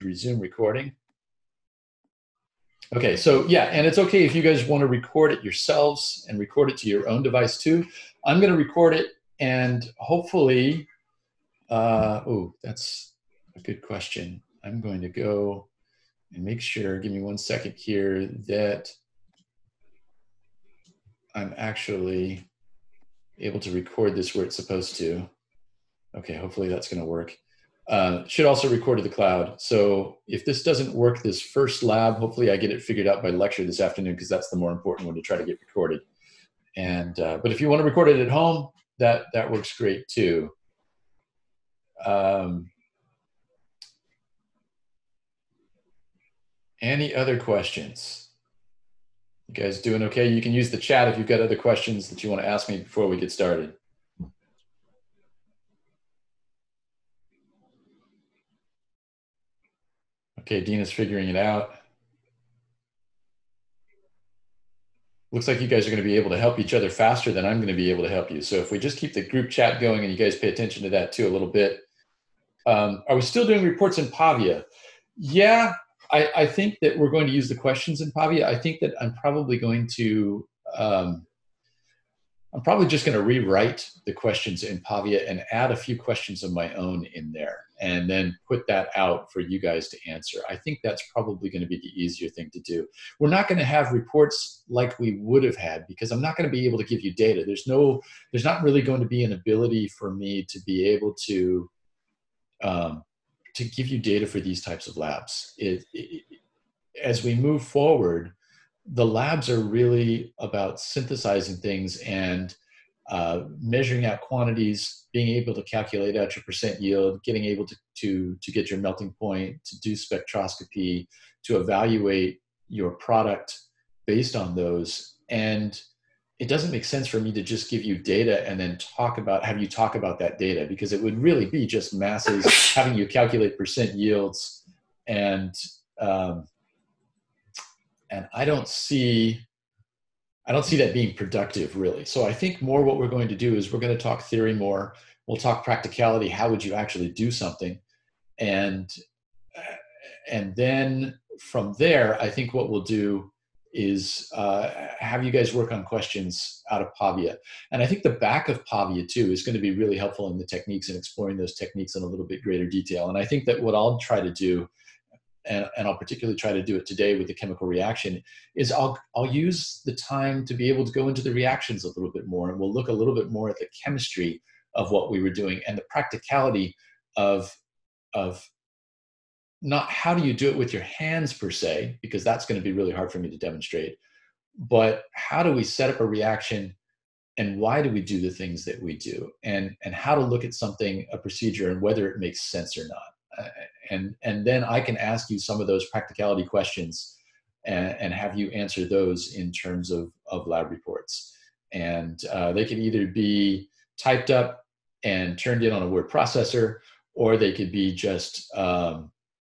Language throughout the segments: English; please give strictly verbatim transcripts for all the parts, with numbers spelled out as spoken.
resume recording. Okay, so yeah, and it's okay if you guys want to record it yourselves and record it to your own device too. I'm going to record it, and hopefully, uh, oh, that's a good question. I'm going to go and make sure, give me one second here, that I'm actually able to record this where it's supposed to. Okay, hopefully that's going to work. Uh, should also record to the cloud. So if this doesn't work, this first lab, hopefully I get it figured out by lecture this afternoon, because that's the more important one to try to get recorded. And uh, but if you want to record it at home, that that works great too. Um, any other questions? You guys doing okay? You can use the chat if you've got other questions that you want to ask me before we get started. Okay, Dina's figuring it out. Looks like you guys are going to be able to help each other faster than I'm going to be able to help you. So if we just keep the group chat going and you guys pay attention to that too a little bit. Um, are we still doing reports in Pavia? Yeah, I, I think that we're going to use the questions in Pavia. I think that I'm probably going to, um, I'm probably just going to rewrite the questions in Pavia and add a few questions of my own in there, and then put that out for you guys to answer. I think that's probably going to be the easier thing to do. We're not going to have reports like we would have had, because I'm not going to be able to give you data. There's no, there's not really going to be an ability for me to be able to, um, to give you data for these types of labs. It, it, as we move forward, the labs are really about synthesizing things and uh, measuring out quantities, being able to calculate out your percent yield, getting able to, to, to get your melting point, to do spectroscopy, to evaluate your product based on those. And it doesn't make sense for me to just give you data and then talk about, have you talk about that data, because it would really be just masses, having you calculate percent yields. And, um, and I don't see, I don't see that being productive, really. So I think more what we're going to do is we're going to talk theory more. We'll talk practicality. How would you actually do something? And, and then from there, I think what we'll do is uh, have you guys work on questions out of Pavia. And I think the back of Pavia too is going to be really helpful in the techniques and exploring those techniques in a little bit greater detail. And I think that what I'll try to do, and, and I'll particularly try to do it today with the chemical reaction, is I'll, I'll use the time to be able to go into the reactions a little bit more, and we'll look a little bit more at the chemistry of what we were doing and the practicality of, of not how do you do it with your hands per se, because that's going to be really hard for me to demonstrate, but how do we set up a reaction, and why do we do the things that we do, and, and how to look at something, a procedure, and whether it makes sense or not. Uh, and, and then I can ask you some of those practicality questions and, and have you answer those in terms of, of lab reports. And uh, they can either be typed up and turned in on a word processor, or they could be just um,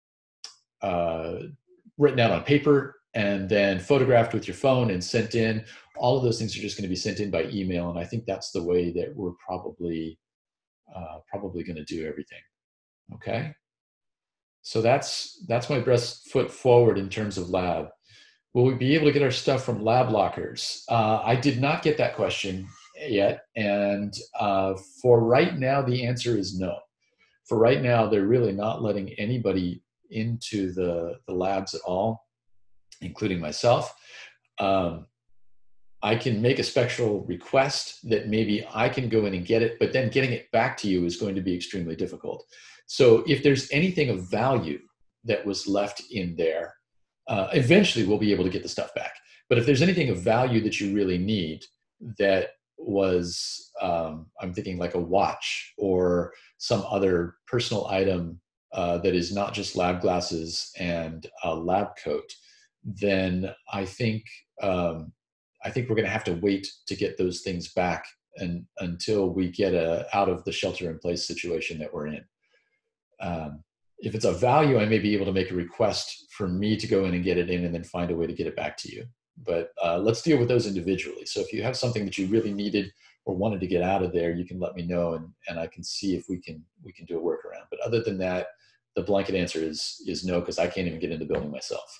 uh, written out on paper and then photographed with your phone and sent in. All of those things are just going to be sent in by email. And I think that's the way that we're probably, uh, probably going to do everything. Okay. So that's, that's my best foot forward in terms of lab. Will we be able to get our stuff from lab lockers? Uh, I did not get that question yet. And uh, for right now, the answer is no. For right now, they're really not letting anybody into the, the labs at all, including myself. Um, I can make a spectral request that maybe I can go in and get it, but then getting it back to you is going to be extremely difficult. So if there's anything of value that was left in there, uh, eventually we'll be able to get the stuff back. But if there's anything of value that you really need that was, um, I'm thinking like a watch or some other personal item uh, that is not just lab glasses and a lab coat, then I think, um, I think we're going to have to wait to get those things back and until we get a, out of the shelter in place situation that we're in. Um, if it's a value, I may be able to make a request for me to go in and get it in and then find a way to get it back to you. But uh, let's deal with those individually. So if you have something that you really needed or wanted to get out of there, you can let me know, and, and I can see if we can, we can do a workaround. But other than that, the blanket answer is, is no, because I can't even get in the building myself.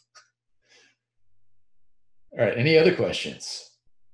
All right, any other questions?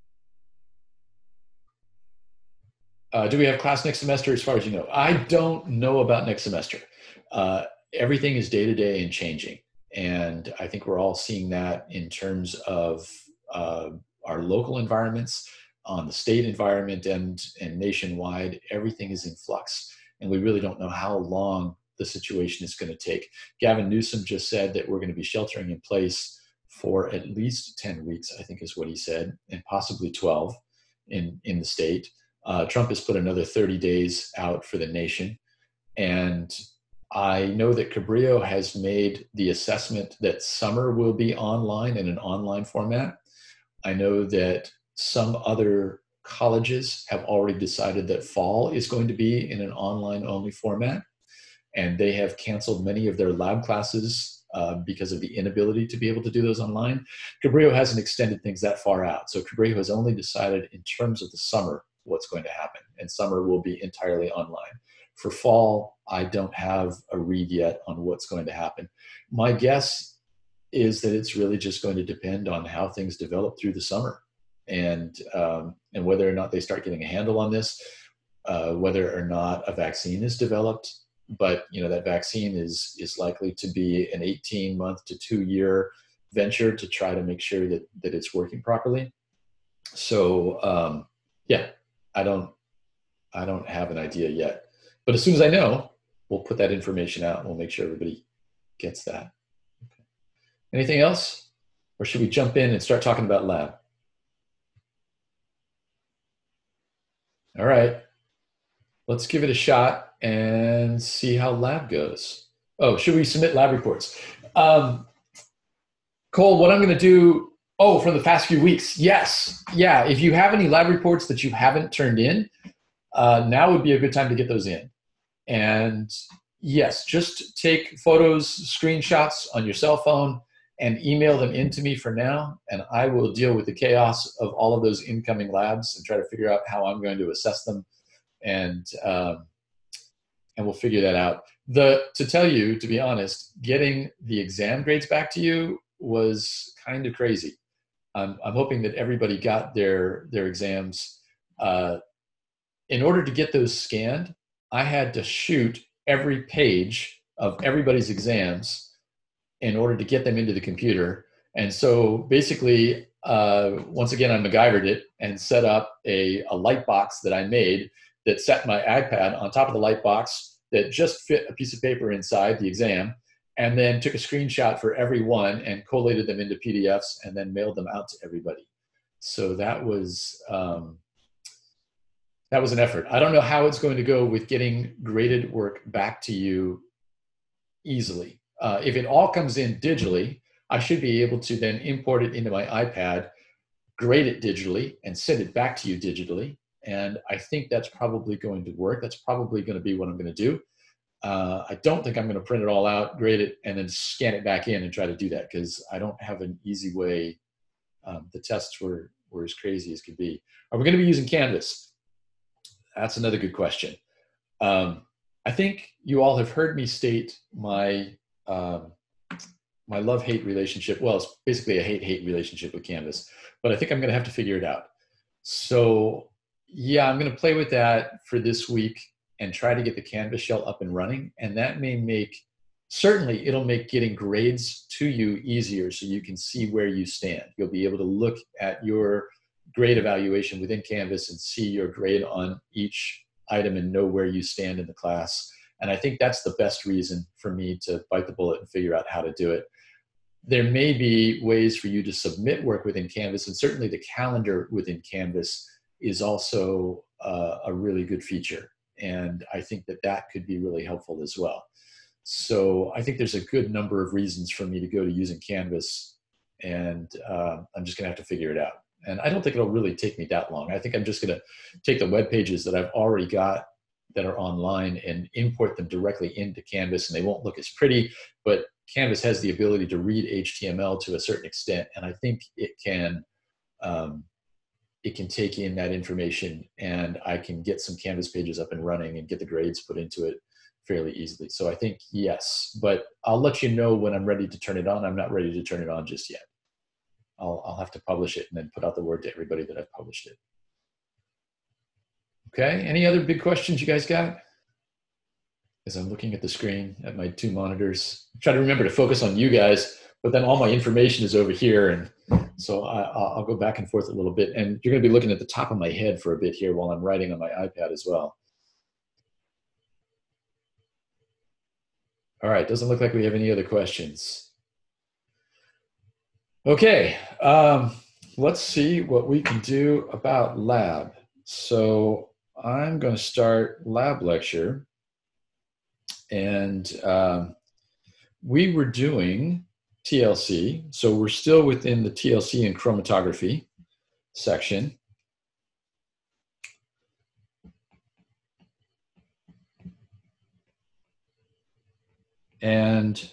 Uh, do we have class next semester as far as you know? I don't know about next semester. Uh, everything is day to day and changing. And I think we're all seeing that in terms of uh, our local environments, on the state environment, and, and nationwide. Everything is in flux. And we really don't know how long the situation is going to take. Gavin Newsom just said that we're going to be sheltering in place for at least ten weeks, I think is what he said, and possibly twelve in, in the state. Uh, Trump has put another thirty days out for the nation. And I know that Cabrillo has made the assessment that summer will be online in an online format. I know that some other colleges have already decided that fall is going to be in an online only format. And they have canceled many of their lab classes uh, because of the inability to be able to do those online. Cabrillo hasn't extended things that far out. So Cabrillo has only decided in terms of the summer what's going to happen, and summer will be entirely online. For fall, I don't have a read yet on what's going to happen. My guess is that it's really just going to depend on how things develop through the summer, and um, and whether or not they start getting a handle on this, uh, whether or not a vaccine is developed. But you know, that vaccine is is likely to be an eighteen month to two year venture to try to make sure that that it's working properly. So um, yeah. I don't, I don't have an idea yet, but as soon as I know, we'll put that information out and we'll make sure everybody gets that. Okay. Anything else? Or should we jump in and start talking about lab? All right, let's give it a shot and see how lab goes. Oh, should we submit lab reports? Um, Cole, what I'm gonna do, oh, from the past few weeks. Yes. Yeah. If you have any lab reports that you haven't turned in, uh, now would be a good time to get those in. And yes, just take photos, screenshots on your cell phone and email them in to me for now. And I will deal with the chaos of all of those incoming labs and try to figure out how I'm going to assess them. And, um, and we'll figure that out. The, to tell you, to be honest, getting the exam grades back to you was kind of crazy. I'm, I'm hoping that everybody got their, their exams. Uh, in order to get those scanned, I had to shoot every page of everybody's exams in order to get them into the computer. And so basically, uh, once again, I MacGyvered it and set up a, a light box that I made that set my iPad on top of the light box that just fit a piece of paper inside the exam, and then took a screenshot for every one and collated them into P D Fs and then mailed them out to everybody. So that was, um, that was an effort. I don't know how it's going to go with getting graded work back to you easily. Uh, if it all comes in digitally, I should be able to then import it into my iPad, grade it digitally, and send it back to you digitally. And I think that's probably going to work. That's probably going to be what I'm going to do. Uh, I don't think I'm going to print it all out, grade it, and then scan it back in and try to do that, because I don't have an easy way. Um, the tests were, were as crazy as could be. Are we going to be using Canvas? That's another good question. Um, I think you all have heard me state my, um, my love-hate relationship. Well, it's basically a hate-hate relationship with Canvas, but I think I'm going to have to figure it out. So yeah, I'm going to play with that for this week and try to get the Canvas shell up and running. And that may make, certainly it'll make getting grades to you easier so you can see where you stand. You'll be able to look at your grade evaluation within Canvas and see your grade on each item and know where you stand in the class. And I think that's the best reason for me to bite the bullet and figure out how to do it. There may be ways for you to submit work within Canvas, and certainly the calendar within Canvas is also uh, a really good feature. And I think that that could be really helpful as well. So I think there's a good number of reasons for me to go to using Canvas, and uh, I'm just gonna have to figure it out. And I don't think it'll really take me that long. I think I'm just gonna take the web pages that I've already got that are online and import them directly into Canvas, and they won't look as pretty, but Canvas has the ability to read H T M L to a certain extent, and I think it can um, it can take in that information, and I can get some Canvas pages up and running and get the grades put into it fairly easily. So I think yes, but I'll let you know when I'm ready to turn it on. I'm not ready to turn it on just yet. I'll, I'll have to publish it and then put out the word to everybody that I've published it. Okay, any other big questions you guys got? As I'm looking at the screen at my two monitors, I'm trying to remember to focus on you guys, but then all my information is over here. And so I, I'll go back and forth a little bit. And you're gonna be looking at the top of my head for a bit here while I'm writing on my iPad as well. All right, doesn't look like we have any other questions. Okay, um, let's see what we can do about lab. So I'm going to start lab lecture. And um, we were doing T L C. So we're still within the T L C and chromatography section. And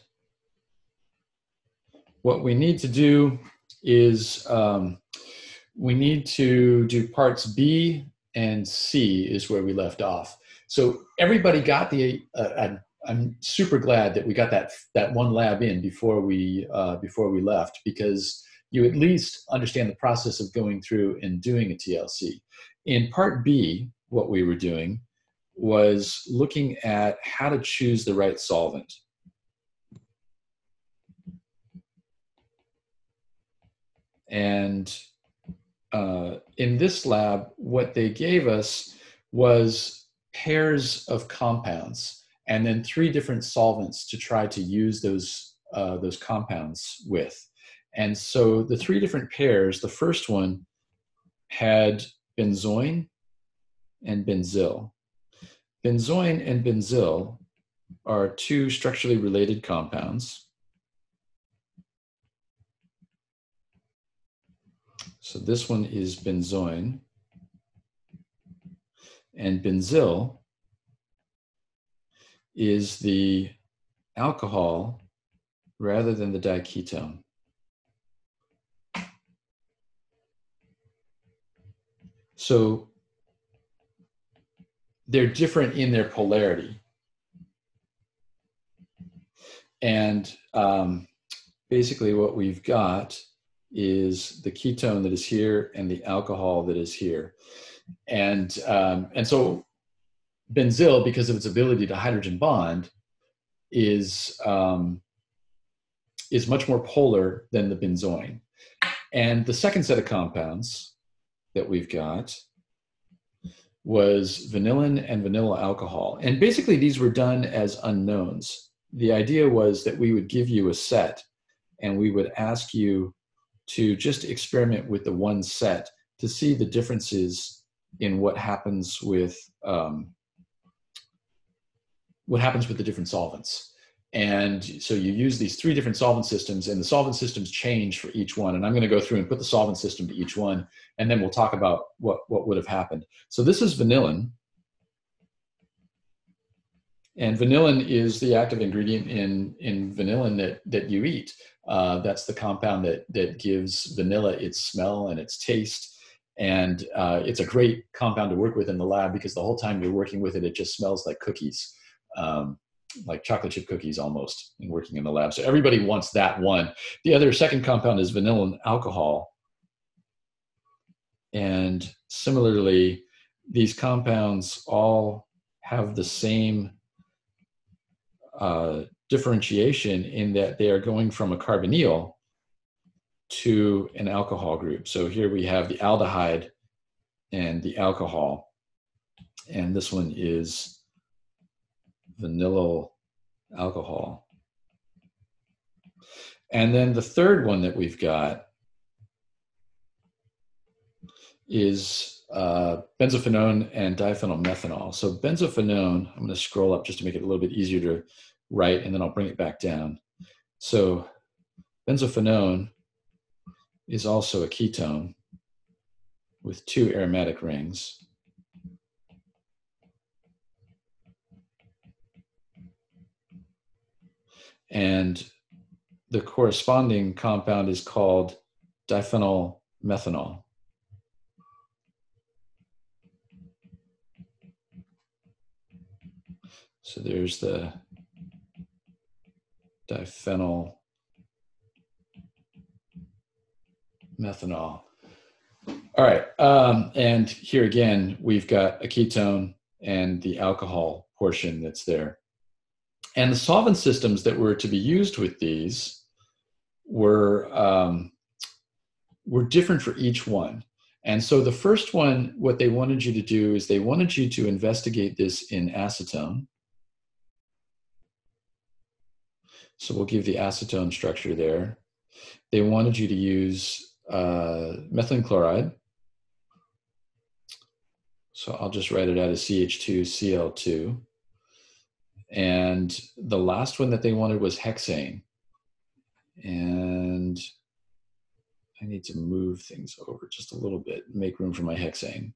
what we need to do is um, we need to do parts B and C is where we left off. So everybody got the, uh, I'm, I'm super glad that we got that, that one lab in before we, uh, before we left, because you at least understand the process of going through and doing a T L C. In part B, what we were doing was looking at how to choose the right solvent. And uh, in this lab, what they gave us was pairs of compounds and then three different solvents to try to use those, uh, those compounds with. And so the three different pairs, the first one had benzoin and benzyl. Benzoin and benzyl are two structurally related compounds. So this one is benzoin, and benzyl is the alcohol rather than the diketone. So they're different in their polarity. And um, basically what we've got is the ketone that is here and the alcohol that is here. And, um, and so benzyl, because of its ability to hydrogen bond, is, um, is much more polar than the benzoin. And the second set of compounds that we've got was vanillin and vanilla alcohol. And basically these were done as unknowns. The idea was that we would give you a set and we would ask you to just experiment with the one set to see the differences in what happens with um, what happens with the different solvents. And so you use these three different solvent systems, and the solvent systems change for each one. And I'm going to go through and put the solvent system to each one, and then we'll talk about what, what would have happened. So this is vanillin. And vanillin is the active ingredient in, in vanillin that, that you eat. Uh, that's the compound that, that gives vanilla its smell and its taste. And uh, it's a great compound to work with in the lab because the whole time you're working with it, it just smells like cookies, um, like chocolate chip cookies almost, in working in the lab. So everybody wants that one. The other second compound is vanillin alcohol. And similarly, these compounds all have the same Uh, differentiation in that they are going from a carbonyl to an alcohol group. So here we have the aldehyde and the alcohol, and this one is vanillyl alcohol. And then the third one that we've got is uh, benzophenone and diphenylmethanol. So benzophenone, I'm going to scroll up just to make it a little bit easier to write, and then I'll bring it back down. So benzophenone is also a ketone with two aromatic rings. And the corresponding compound is called diphenylmethanol. So there's the diphenyl methanol. All right, um, and here again, we've got a ketone and the alcohol portion that's there. And the solvent systems that were to be used with these were, um, were different for each one. And so the first one, what they wanted you to do is they wanted you to investigate this in acetone. So we'll give the acetone structure there. They wanted you to use uh, methylene chloride. So I'll just write it out as C H two C L two. And the last one that they wanted was hexane. And I need to move things over just a little bit, make room for my hexane.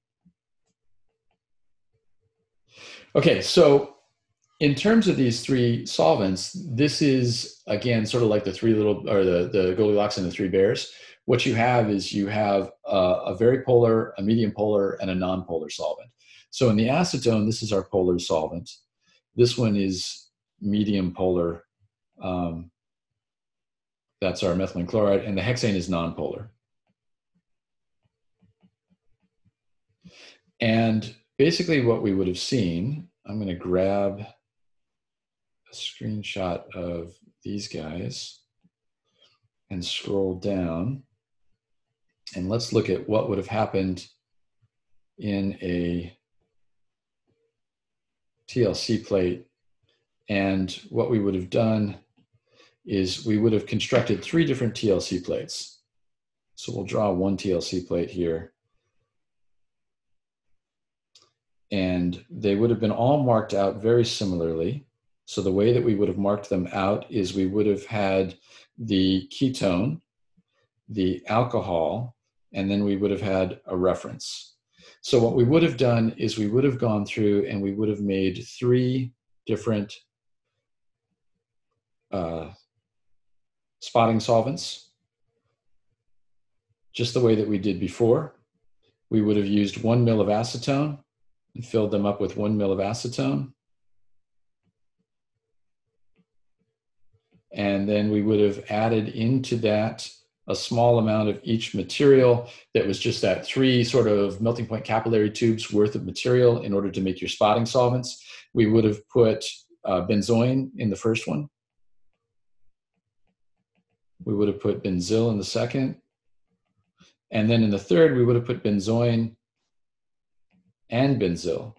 Okay, so in terms of these three solvents, this is, again, sort of like the three little, or the, the Goldilocks and the three bears. What you have is you have a, a very polar, a medium polar, and a non-polar solvent. So in the acetone, this is our polar solvent. This one is medium polar. Um, that's our methylene chloride, and the hexane is non-polar. And basically what we would have seen, I'm going to grab a screenshot of these guys and scroll down. And let's look at what would have happened in a T L C plate. And what we would have done is we would have constructed three different T L C plates. So we'll draw one T L C plate here. And they would have been all marked out very similarly. So the way that we would have marked them out is we would have had the ketone, the alcohol, and then we would have had a reference. So what we would have done is we would have gone through and we would have made three different uh, spotting solvents, just the way that we did before. We would have used one mil of acetone and filled them up with one mil of acetone. And then we would have added into that a small amount of each material that was just that three sort of melting point capillary tubes worth of material in order to make your spotting solvents. We would have put uh, benzoin in the first one. We would have put benzyl in the second. And then in the third, we would have put benzoin and benzyl.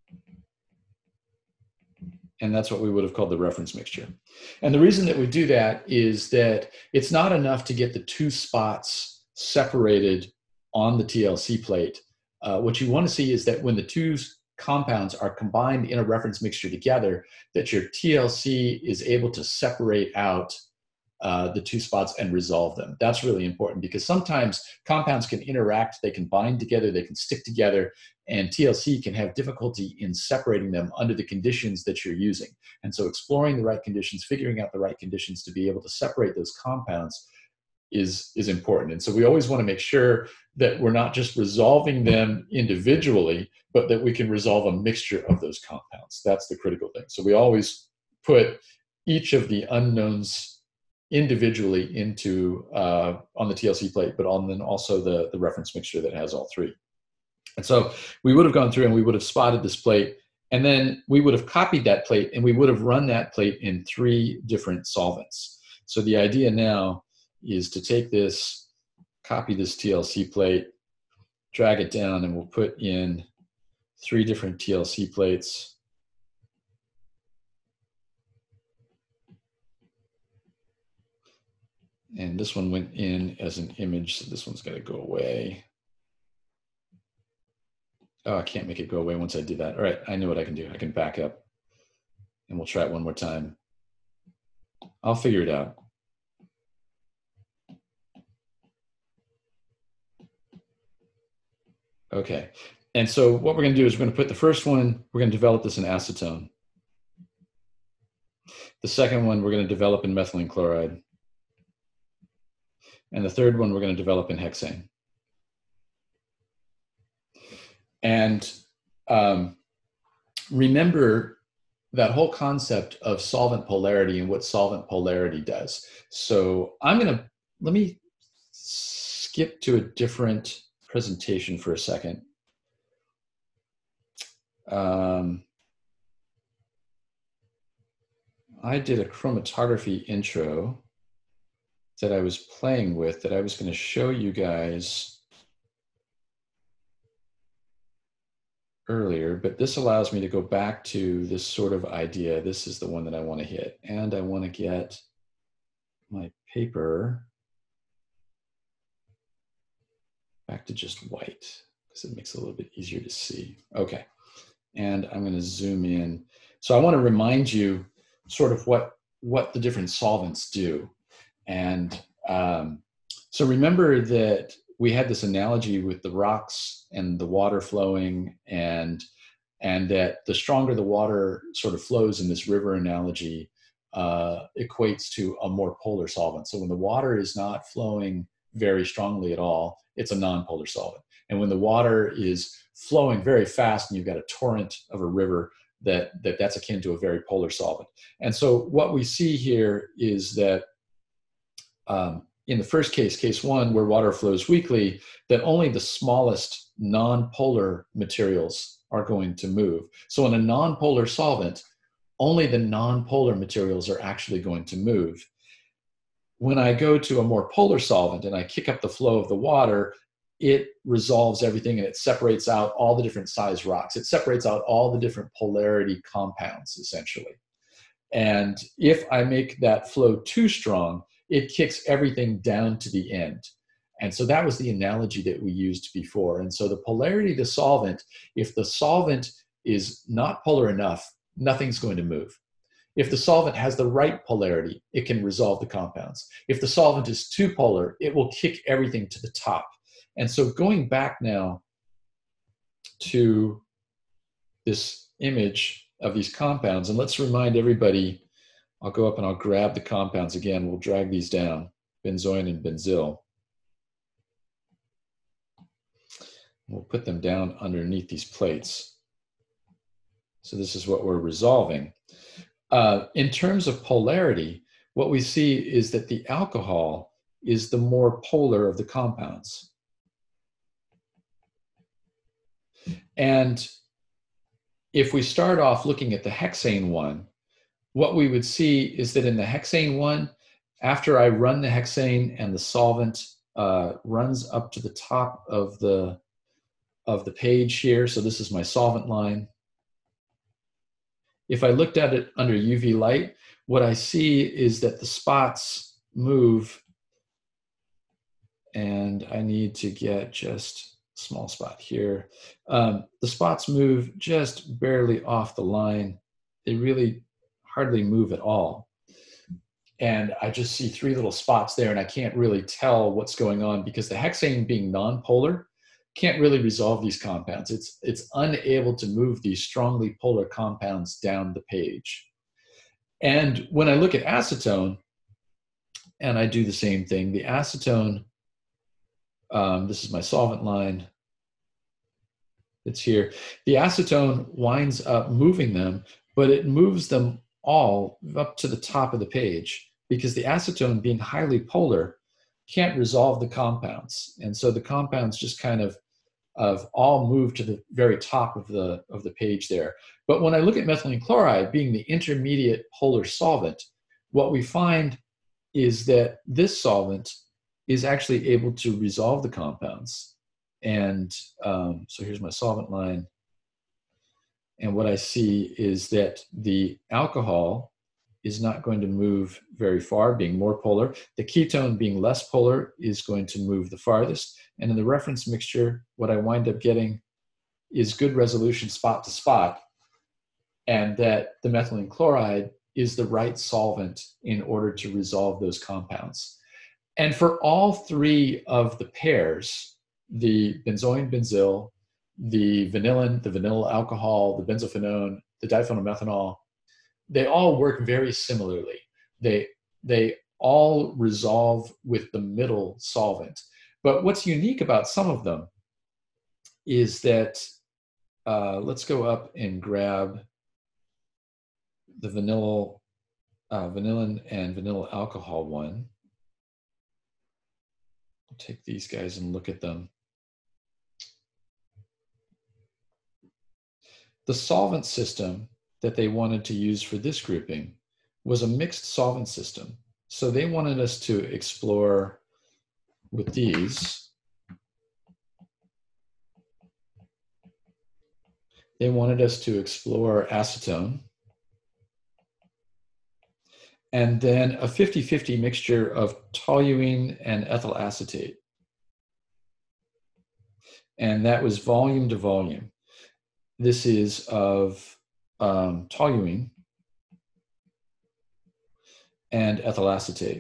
And that's what we would have called the reference mixture. And the reason that we do that is that it's not enough to get the two spots separated on the T L C plate. Uh, what you want to see is that when the two compounds are combined in a reference mixture together, that your T L C is able to separate out uh, the two spots and resolve them. That's really important because sometimes compounds can interact, they can bind together, they can stick together, and T L C can have difficulty in separating them under the conditions that you're using. And so exploring the right conditions, figuring out the right conditions to be able to separate those compounds is, is important. And so we always want to make sure that we're not just resolving them individually, but that we can resolve a mixture of those compounds. That's the critical thing. So we always put each of the unknowns individually into uh, on the T L C plate, but on then also the, the reference mixture that has all three. And so we would have gone through and we would have spotted this plate, and then we would have copied that plate and we would have run that plate in three different solvents. So the idea now is to take this, copy this T L C plate, drag it down, and we'll put in three different T L C plates. And this one went in as an image, so this one's got to go away. Oh, I can't make it go away once I did that. All right, I know what I can do. I can back up, and we'll try it one more time. I'll figure it out. Okay, and so what we're going to do is we're going to put the first one, we're going to develop this in acetone. The second one, we're going to develop in methylene chloride. And the third one, we're going to develop in hexane. And um, remember that whole concept of solvent polarity and what solvent polarity does. So I'm going to, let me skip to a different presentation for a second. Um, I did a chromatography intro that I was playing with that I was going to show you guys earlier, but this allows me to go back to this sort of idea. This is the one that I want to hit, and I want to get my paper back to just white because it makes it a little bit easier to see. Okay, and I'm going to zoom in. So I want to remind you sort of what what the different solvents do. And um, so remember that we had this analogy with the rocks and the water flowing, and and that the stronger the water sort of flows in this river analogy uh, equates to a more polar solvent. So when the water is not flowing very strongly at all, it's a non-polar solvent. And when the water is flowing very fast and you've got a torrent of a river, that, that that's akin to a very polar solvent. And so what we see here is that um, in the first case, case one, where water flows weakly, that only the smallest non-polar materials are going to move. So in a non-polar solvent, only the non-polar materials are actually going to move. When I go to a more polar solvent and I kick up the flow of the water, it resolves everything and it separates out all the different size rocks. It separates out all the different polarity compounds, essentially. And if I make that flow too strong, it kicks everything down to the end. And so that was the analogy that we used before. And so the polarity of the solvent, if the solvent is not polar enough, nothing's going to move. If the solvent has the right polarity, it can resolve the compounds. If the solvent is too polar, it will kick everything to the top. And so going back now to this image of these compounds, and let's remind everybody, I'll go up and I'll grab the compounds again. We'll drag these down, benzoin and benzyl. We'll put them down underneath these plates. So this is what we're resolving. Uh, in terms of polarity, what we see is that the alcohol is the more polar of the compounds. And if we start off looking at the hexane one, what we would see is that in the hexane one, after I run the hexane and the solvent uh, runs up to the top of the, of the page here, so this is my solvent line. If I looked at it under U V light, what I see is that the spots move, and I need to get just a small spot here. Um, the spots move just barely off the line. They really hardly move at all. And I just see three little spots there, and I can't really tell what's going on because the hexane, being non-polar, can't really resolve these compounds. It's, it's unable to move these strongly polar compounds down the page. And when I look at acetone, and I do the same thing, the acetone, um, this is my solvent line, it's here. The acetone winds up moving them, but it moves them all up to the top of the page because the acetone, being highly polar, can't resolve the compounds. And so the compounds just kind of of all move to the very top of the, of the page there. But when I look at methylene chloride being the intermediate polar solvent, what we find is that this solvent is actually able to resolve the compounds. And um, so here's my solvent line. And what I see is that the alcohol is not going to move very far, being more polar. The ketone, being less polar, is going to move the farthest. And in the reference mixture, what I wind up getting is good resolution spot to spot, and that the methylene chloride is the right solvent in order to resolve those compounds. And for all three of the pairs, the benzoin, benzyl, the vanillin, the vanillyl alcohol, the benzophenone, the diphenyl-methanol, they all work very similarly. They, they all resolve with the middle solvent. But what's unique about some of them is that, uh, let's go up and grab the vanilla, uh, vanillin and vanilla alcohol one. I'll take these guys and look at them. The solvent system that they wanted to use for this grouping was a mixed solvent system. So they wanted us to explore with these. They wanted us to explore acetone, and then a fifty fifty mixture of toluene and ethyl acetate. And that was volume to volume. This is of um, toluene and ethyl acetate.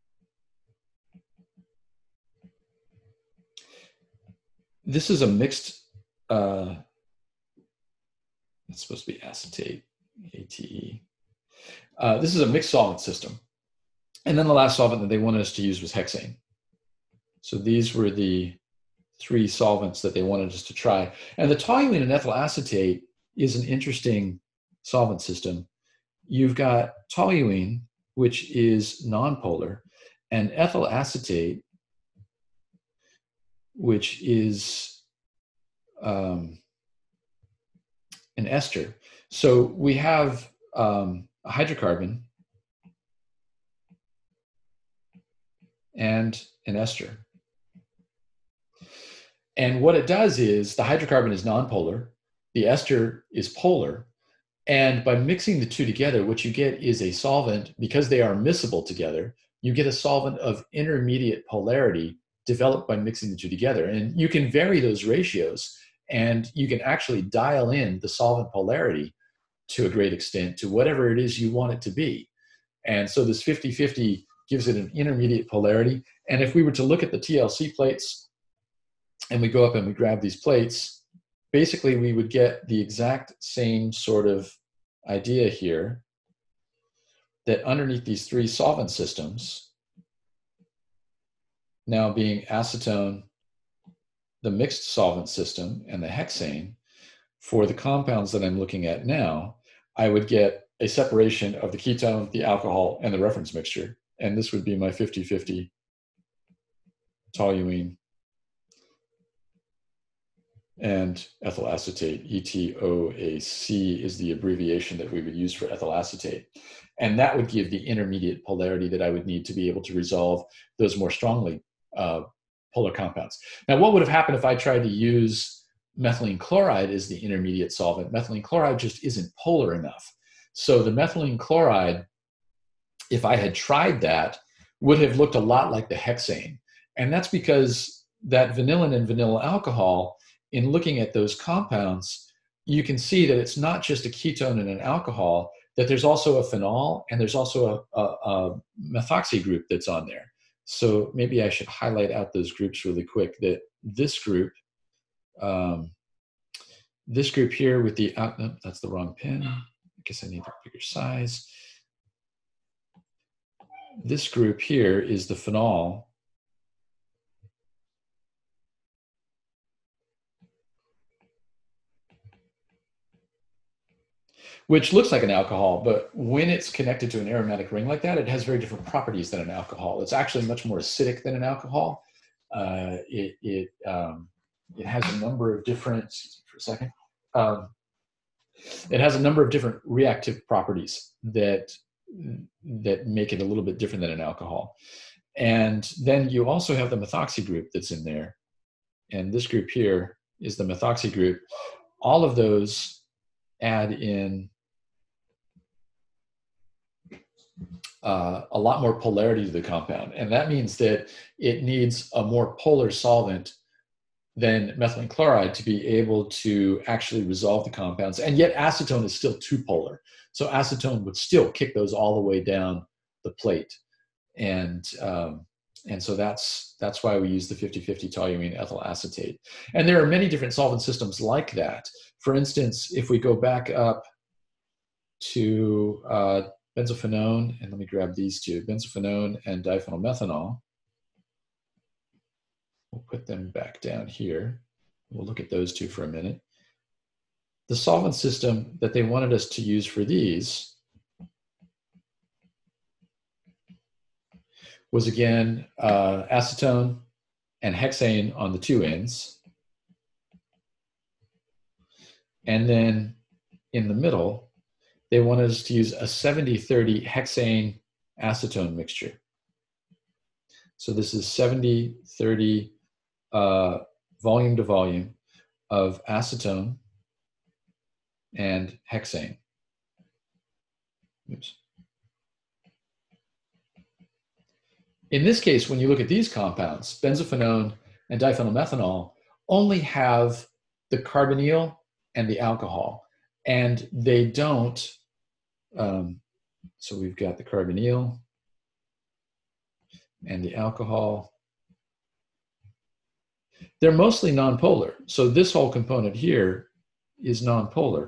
This is a mixed, uh, it's supposed to be acetate, A T E. Uh, this is a mixed solvent system. And then the last solvent that they wanted us to use was hexane. So these were the three solvents that they wanted us to try. And the toluene and ethyl acetate is an interesting solvent system. You've got toluene, which is nonpolar, and ethyl acetate, which is um, an ester. So we have um, a hydrocarbon and an ester. And what it does is the hydrocarbon is nonpolar, the ester is polar, and by mixing the two together, what you get is a solvent, because they are miscible together, you get a solvent of intermediate polarity developed by mixing the two together. And you can vary those ratios, and you can actually dial in the solvent polarity to a great extent to whatever it is you want it to be. And so this fifty fifty gives it an intermediate polarity. And if we were to look at the T L C plates, and we go up and we grab these plates, basically we would get the exact same sort of idea here, that underneath these three solvent systems, now being acetone, the mixed solvent system, and the hexane, for the compounds that I'm looking at now, I would get a separation of the ketone, the alcohol, and the reference mixture. And this would be my fifty fifty toluene and ethyl acetate. E T O A C is the abbreviation that we would use for ethyl acetate. And that would give the intermediate polarity that I would need to be able to resolve those more strongly uh, polar compounds. Now, what would have happened if I tried to use methylene chloride as the intermediate solvent? Methylene chloride just isn't polar enough. So the methylene chloride, if I had tried that, would have looked a lot like the hexane. And that's because that vanillin and vanilla alcohol, in looking at those compounds, you can see that it's not just a ketone and an alcohol, that there's also a phenol, and there's also a, a, a methoxy group that's on there. So maybe I should highlight out those groups really quick. That this group, um, this group here with the, uh, no, that's the wrong pin. I guess I need a bigger size. This group here is the phenol. Which looks like an alcohol, but when it's connected to an aromatic ring like that, it has very different properties than an alcohol. It's actually much more acidic than an alcohol. Uh, it, it, um, it has a number of different, excuse me for a second, um, it has a number of different reactive properties that, that make it a little bit different than an alcohol. And then you also have the methoxy group that's in there. And this group here is the methoxy group. All of those add in uh, a lot more polarity to the compound. And that means that it needs a more polar solvent than methylene chloride to be able to actually resolve the compounds. And yet acetone is still too polar. So acetone would still kick those all the way down the plate. And, um, and so that's, that's why we use the fifty fifty toluene ethyl acetate. And there are many different solvent systems like that. For instance, if we go back up to uh, benzophenone, and let me grab these two, benzophenone and diphenylmethanol. We'll put them back down here. We'll look at those two for a minute. The solvent system that they wanted us to use for these was again uh, acetone and hexane on the two ends. And then in the middle, they wanted us to use a seventy thirty hexane acetone mixture. So this is seventy thirty uh, volume to volume of acetone and hexane. Oops. In this case, when you look at these compounds, benzophenone and diphenylmethanol only have the carbonyl and the alcohol, and they don't, um, so we've got the carbonyl and the alcohol. They're mostly nonpolar. So this whole component here is nonpolar.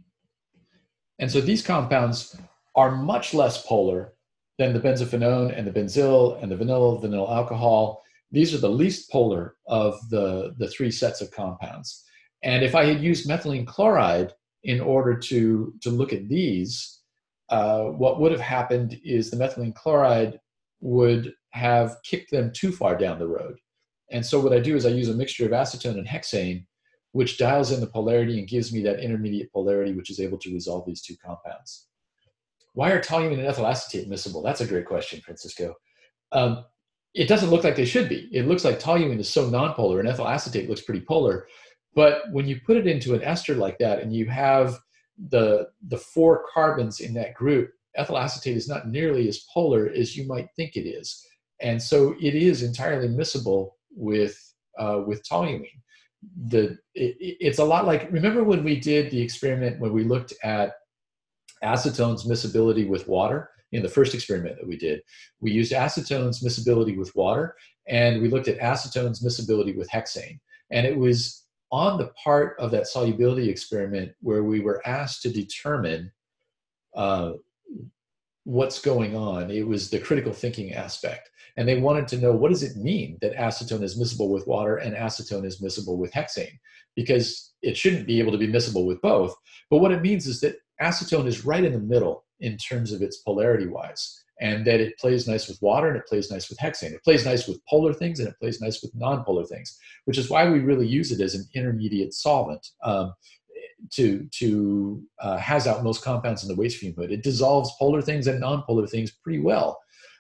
And so these compounds are much less polar than the benzophenone and the benzyl and the vinyl, vinyl alcohol. These are the least polar of the, the three sets of compounds. And if I had used methylene chloride in order to, to look at these, uh, what would have happened is the methylene chloride would have kicked them too far down the road. And so what I do is I use a mixture of acetone and hexane, which dials in the polarity and gives me that intermediate polarity, which is able to resolve these two compounds. Why are toluene and ethyl acetate miscible? That's a great question, Francisco. Um, it doesn't look like they should be. It looks like toluene is so nonpolar and ethyl acetate looks pretty polar. But when you put it into an ester like that and you have the, the four carbons in that group, ethyl acetate is not nearly as polar as you might think it is. And so it is entirely miscible with, uh, with toluene. The, it, it's a lot like, remember when we did the experiment when we looked at acetone's miscibility with water in the first experiment that we did? We used acetone's miscibility with water, and we looked at acetone's miscibility with hexane. And it was on the part of that solubility experiment where we were asked to determine uh, what's going on. It was the critical thinking aspect. And they wanted to know, what does it mean that acetone is miscible with water and acetone is miscible with hexane? Because it shouldn't be able to be miscible with both. But what it means is that acetone is right in the middle in terms of its polarity wise, and that it plays nice with water and it plays nice with hexane. It plays nice with polar things and it plays nice with non-polar things, which is why we really use it as an intermediate solvent um, to, to uh, has out most compounds in the waste fume hood. It dissolves polar things and non-polar things pretty well.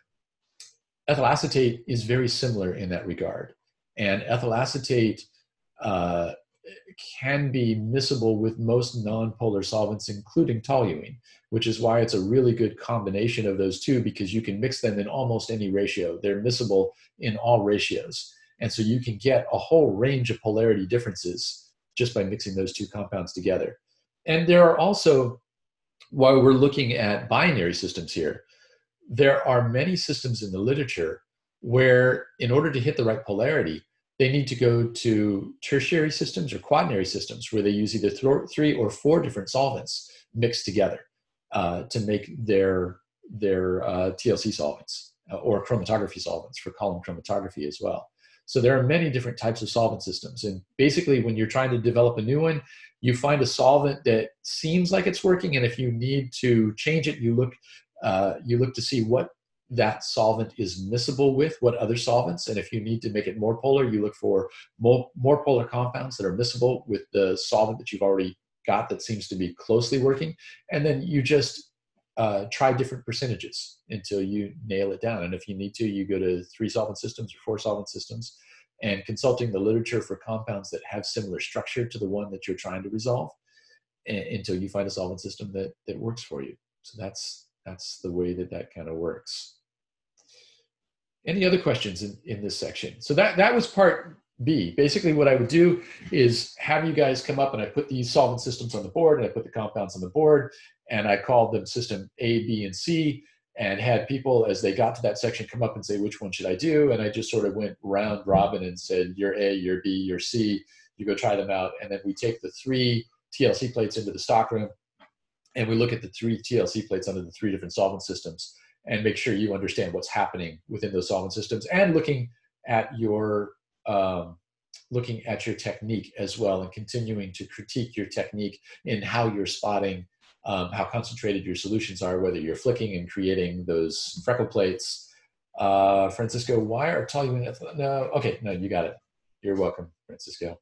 Ethyl acetate is very similar in that regard. And ethyl acetate uh, can be miscible with most non-polar solvents, including toluene, which is why it's a really good combination of those two, because you can mix them in almost any ratio. They're miscible in all ratios. And so you can get a whole range of polarity differences just by mixing those two compounds together. And there are also, while we're looking at binary systems here, there are many systems in the literature where in order to hit the right polarity, they need to go to tertiary systems or quaternary systems where they use either th three or four different solvents mixed together uh, to make their, their uh, T L C solvents uh, or chromatography solvents for column chromatography as well. So there are many different types of solvent systems. And basically when you're trying to develop a new one, you find a solvent that seems like it's working. And if you need to change it, you look, uh, you look to see what that solvent is miscible with, what other solvents. And if you need to make it more polar, you look for more, more polar compounds that are miscible with the solvent that you've already got that seems to be closely working. And then you just uh, try different percentages until you nail it down. And if you need to, you go to three solvent systems or four solvent systems, and consulting the literature for compounds that have similar structure to the one that you're trying to resolve until you find a solvent system that, that works for you. So that's, that's the way that that kind of works. Any other questions in, in this section? So that, that was part B. Basically what I would do is have you guys come up, and I put these solvent systems on the board, and I put the compounds on the board, and I called them system A, B, and C, and had people, as they got to that section, come up and say, which one should I do? And I just sort of went round robin and said, you're A, you're B, you're C, you go try them out. And then we take the three T L C plates into the stockroom, and we look at the three T L C plates under the three different solvent systems and make sure you understand what's happening within those solvent systems, and looking at your um, looking at your technique as well, and continuing to critique your technique in how you're spotting um, how concentrated your solutions are, whether you're flicking and creating those freckle plates, Uh, Francisco, why are tall units? No, okay, no, you got it. You're welcome, Francisco.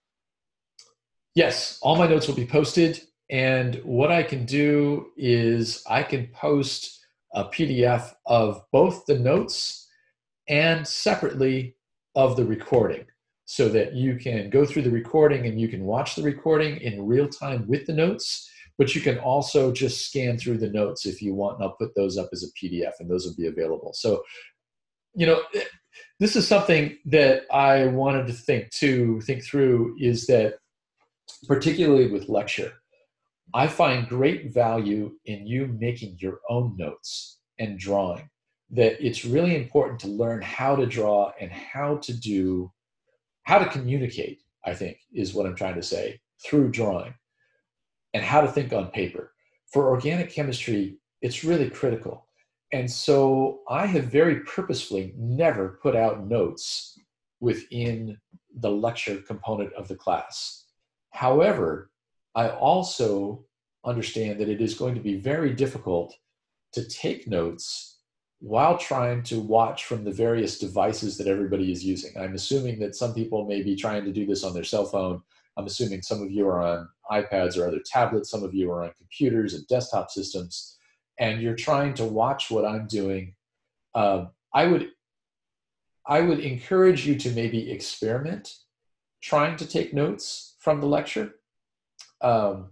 Yes, all my notes will be posted. And what I can do is I can post a P D F of both the notes and separately of the recording so that you can go through the recording and you can watch the recording in real time with the notes, but you can also just scan through the notes if you want, and I'll put those up as a P D F and those will be available. So, you know, this is something that I wanted to think to think through is that particularly with lecture, I find great value in you making your own notes and drawing. That it's really important to learn how to draw and how to do, how to communicate, I think, is what I'm trying to say, through drawing, and how to think on paper. For organic chemistry, it's really critical. And so I have very purposefully never put out notes within the lecture component of the class. However, I also understand that it is going to be very difficult to take notes while trying to watch from the various devices that everybody is using. I'm assuming that some people may be trying to do this on their cell phone. I'm assuming some of you are on iPads or other tablets. Some of you are on computers and desktop systems, and you're trying to watch what I'm doing. Uh, I would, I would encourage you to maybe experiment trying to take notes from the lecture. Um,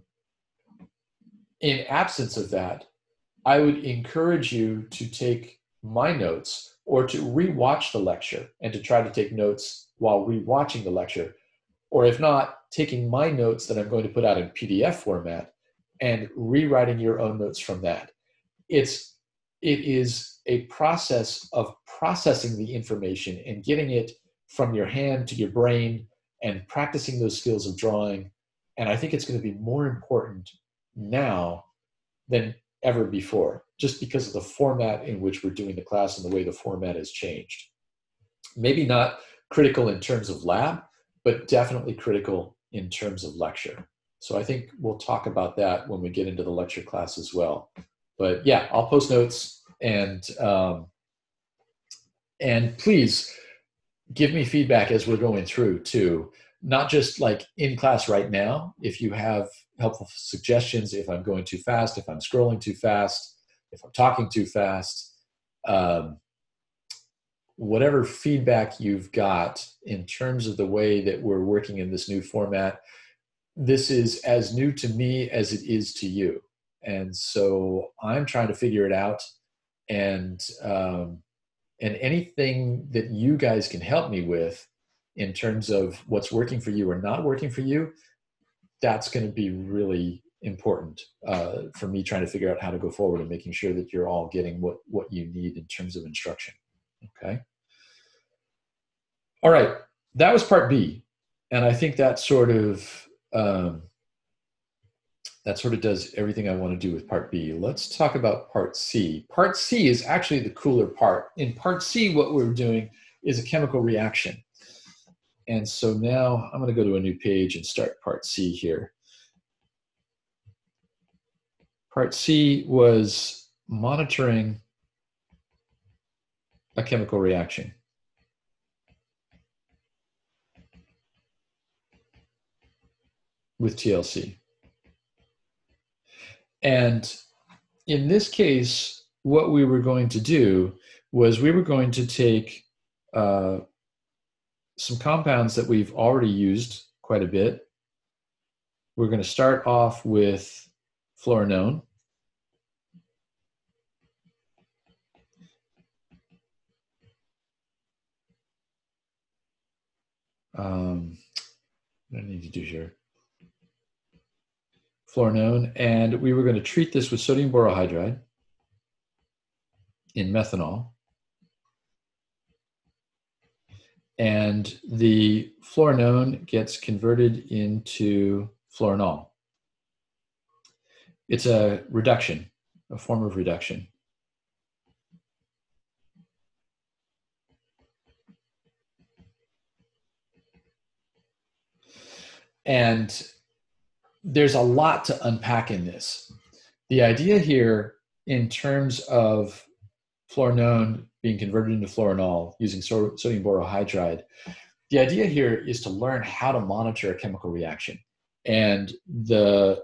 in absence of that, I would encourage you to take my notes or to rewatch the lecture and to try to take notes while rewatching the lecture. Or if not, taking my notes that I'm going to put out in P D F format and rewriting your own notes from that. It's, it is a process of processing the information and getting it from your hand to your brain and practicing those skills of drawing. And I think it's going to be more important now than ever before, just because of the format in which we're doing the class and the way the format has changed. Maybe not critical in terms of lab, but definitely critical in terms of lecture. So I think we'll talk about that when we get into the lecture class as well. But yeah, I'll post notes, and um, and please give me feedback as we're going through too. Not just like in class right now. If you have helpful suggestions, if I'm going too fast, if I'm scrolling too fast, if I'm talking too fast, um, whatever feedback you've got in terms of the way that we're working in this new format, this is as new to me as it is to you. And so I'm trying to figure it out. And, um, and anything that you guys can help me with in terms of what's working for you or not working for you, that's going to be really important uh, for me trying to figure out how to go forward and making sure that you're all getting what, what you need in terms of instruction. Okay. All right. That was part B. And I think that sort of, um, that sort of does everything I want to do with part B. Let's talk about part C. Part C is actually the cooler part. In part C, what we're doing is a chemical reaction. And so now I'm going to go to a new page and start part C here. Part C was monitoring a chemical reaction. With T L C. And in this case, what we were going to do was we were going to take uh, some compounds that we've already used quite a bit. We're going to start off with fluorinone. Um, what do I need to do here? Fluorinone, and we were going to treat this with sodium borohydride in methanol. And the fluorinone gets converted into fluorinol. It's a reduction, a form of reduction. And there's a lot to unpack in this. The idea here in terms of fluorinone being converted into fluorinol using so sodium borohydride. The idea here is to learn how to monitor a chemical reaction. And the,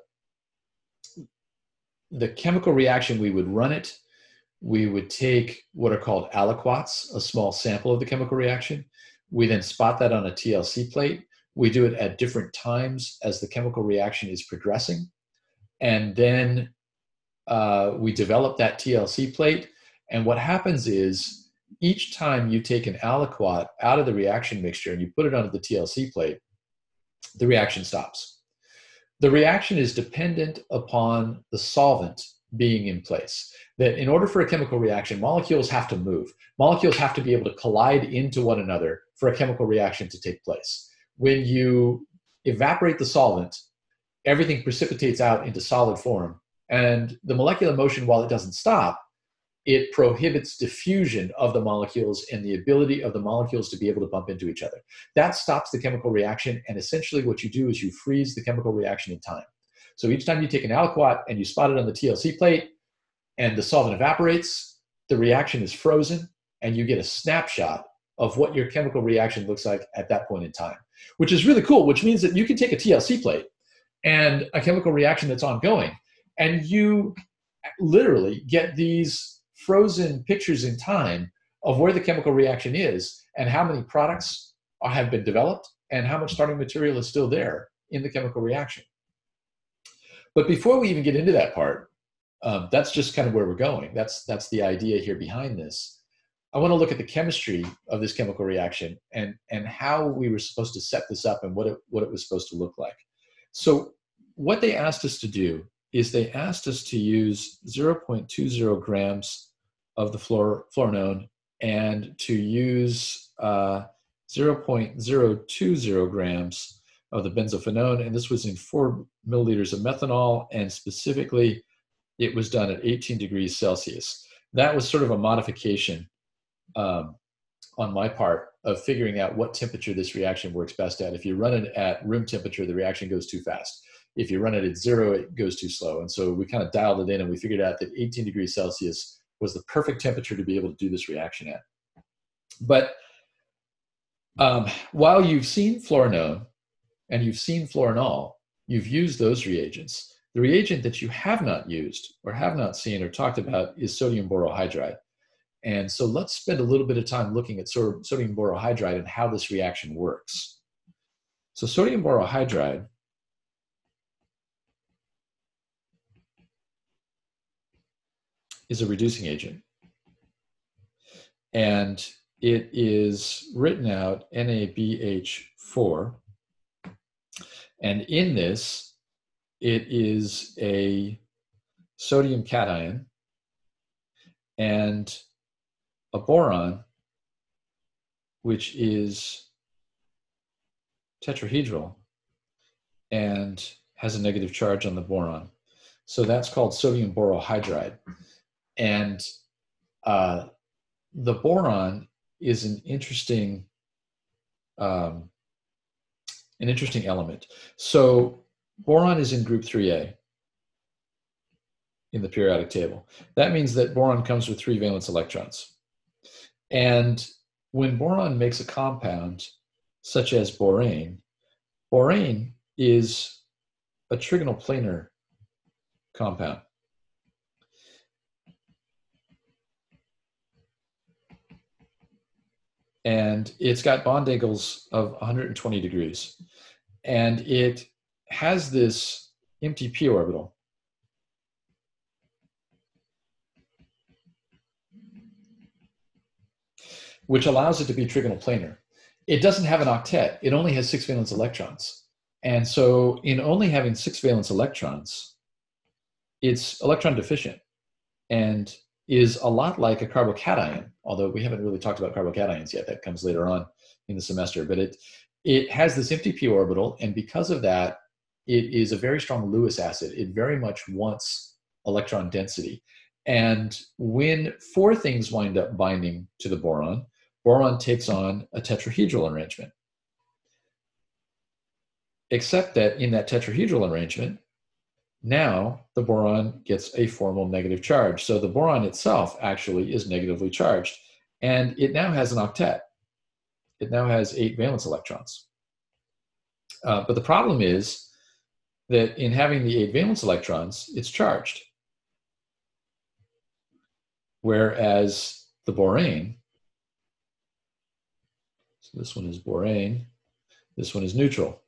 the chemical reaction, we would run it. We would take what are called aliquots, a small sample of the chemical reaction. We then spot that on a T L C plate. We do it at different times as the chemical reaction is progressing. And then uh, we develop that T L C plate. And what happens is each time you take an aliquot out of the reaction mixture and you put it onto the T L C plate, the reaction stops. The reaction is dependent upon the solvent being in place. That in order for a chemical reaction, molecules have to move. Molecules have to be able to collide into one another for a chemical reaction to take place. When you evaporate the solvent, everything precipitates out into solid form. And the molecular motion, while it doesn't stop, it prohibits diffusion of the molecules and the ability of the molecules to be able to bump into each other. That stops the chemical reaction, and essentially what you do is you freeze the chemical reaction in time. So each time you take an aliquot and you spot it on the T L C plate and the solvent evaporates, the reaction is frozen and you get a snapshot of what your chemical reaction looks like at that point in time, which is really cool, which means that you can take a T L C plate and a chemical reaction that's ongoing, and you literally get these frozen pictures in time of where the chemical reaction is and how many products have been developed and how much starting material is still there in the chemical reaction. But before we even get into that part, um, that's just kind of where we're going. That's, that's the idea here behind this. I want to look at the chemistry of this chemical reaction and, and how we were supposed to set this up and what it, what it was supposed to look like. So what they asked us to do is they asked us to use zero point two zero grams of the fluor fluorinone and to use uh, zero point zero two zero grams of the benzophenone, and this was in four milliliters of methanol, and specifically it was done at eighteen degrees Celsius. That was sort of a modification um, on my part of figuring out what temperature this reaction works best at. If you run it at room temperature, the reaction goes too fast. If you run it at zero, it goes too slow. And so we kind of dialed it in and we figured out that eighteen degrees Celsius was the perfect temperature to be able to do this reaction at. But um, while you've seen fluorinone and you've seen fluorinol, you've used those reagents. The reagent that you have not used or have not seen or talked about is sodium borohydride. And so let's spend a little bit of time looking at sodium borohydride and how this reaction works. So sodium borohydride is a reducing agent. And it is written out N A B H four. And in this, it is a sodium cation and a boron, which is tetrahedral and has a negative charge on the boron. So that's called sodium borohydride. And uh, the boron is an interesting, um, an interesting element. So boron is in group three A in the periodic table. That means that boron comes with three valence electrons. And when boron makes a compound such as borane, borane is a trigonal planar compound. And it's got bond angles of one hundred twenty degrees. And it has this empty p orbital. Which allows it to be trigonal planar. It doesn't have an octet. It only has six valence electrons. And so in only having six valence electrons, it's electron deficient and is a lot like a carbocation, although we haven't really talked about carbocations yet. That comes later on in the semester. But it, it has this empty p orbital, and because of that, it is a very strong Lewis acid. It very much wants electron density. And when four things wind up binding to the boron, boron takes on a tetrahedral arrangement. Except that in that tetrahedral arrangement, now the boron gets a formal negative charge. So the boron itself actually is negatively charged. And it now has an octet. It now has eight valence electrons. Uh, but the problem is that in having the eight valence electrons, it's charged. Whereas the borane, so this one is borane, this one is neutral.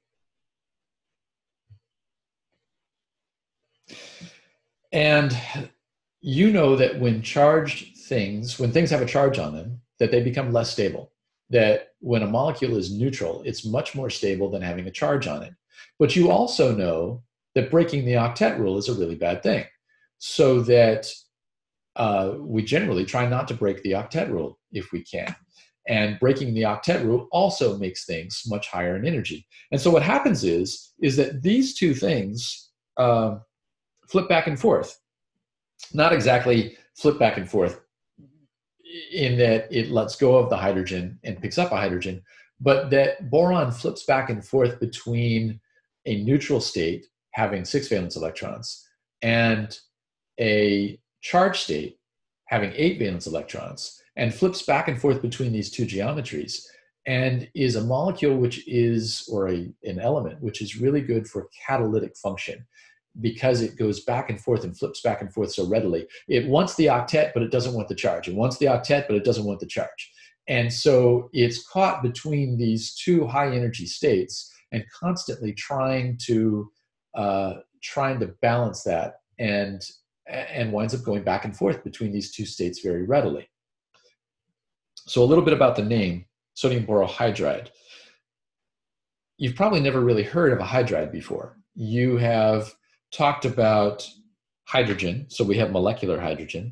And you know that when charged things, when things have a charge on them, that they become less stable. That when a molecule is neutral, it's much more stable than having a charge on it. But you also know that breaking the octet rule is a really bad thing. So that uh, we generally try not to break the octet rule if we can. And breaking the octet rule also makes things much higher in energy. And so what happens is, is that these two things uh, flip back and forth. Not exactly flip back and forth in that it lets go of the hydrogen and picks up a hydrogen, but that boron flips back and forth between a neutral state having six valence electrons and a charged state having eight valence electrons, and flips back and forth between these two geometries, and is a molecule which is, or a, an element, which is really good for catalytic function, because it goes back and forth and flips back and forth so readily. It wants the octet, but it doesn't want the charge. It wants the octet, but it doesn't want the charge. And so it's caught between these two high energy states and constantly trying to uh, trying to balance that, and, and winds up going back and forth between these two states very readily. So a little bit about the name, sodium borohydride. You've probably never really heard of a hydride before. You have talked about hydrogen, so we have molecular hydrogen.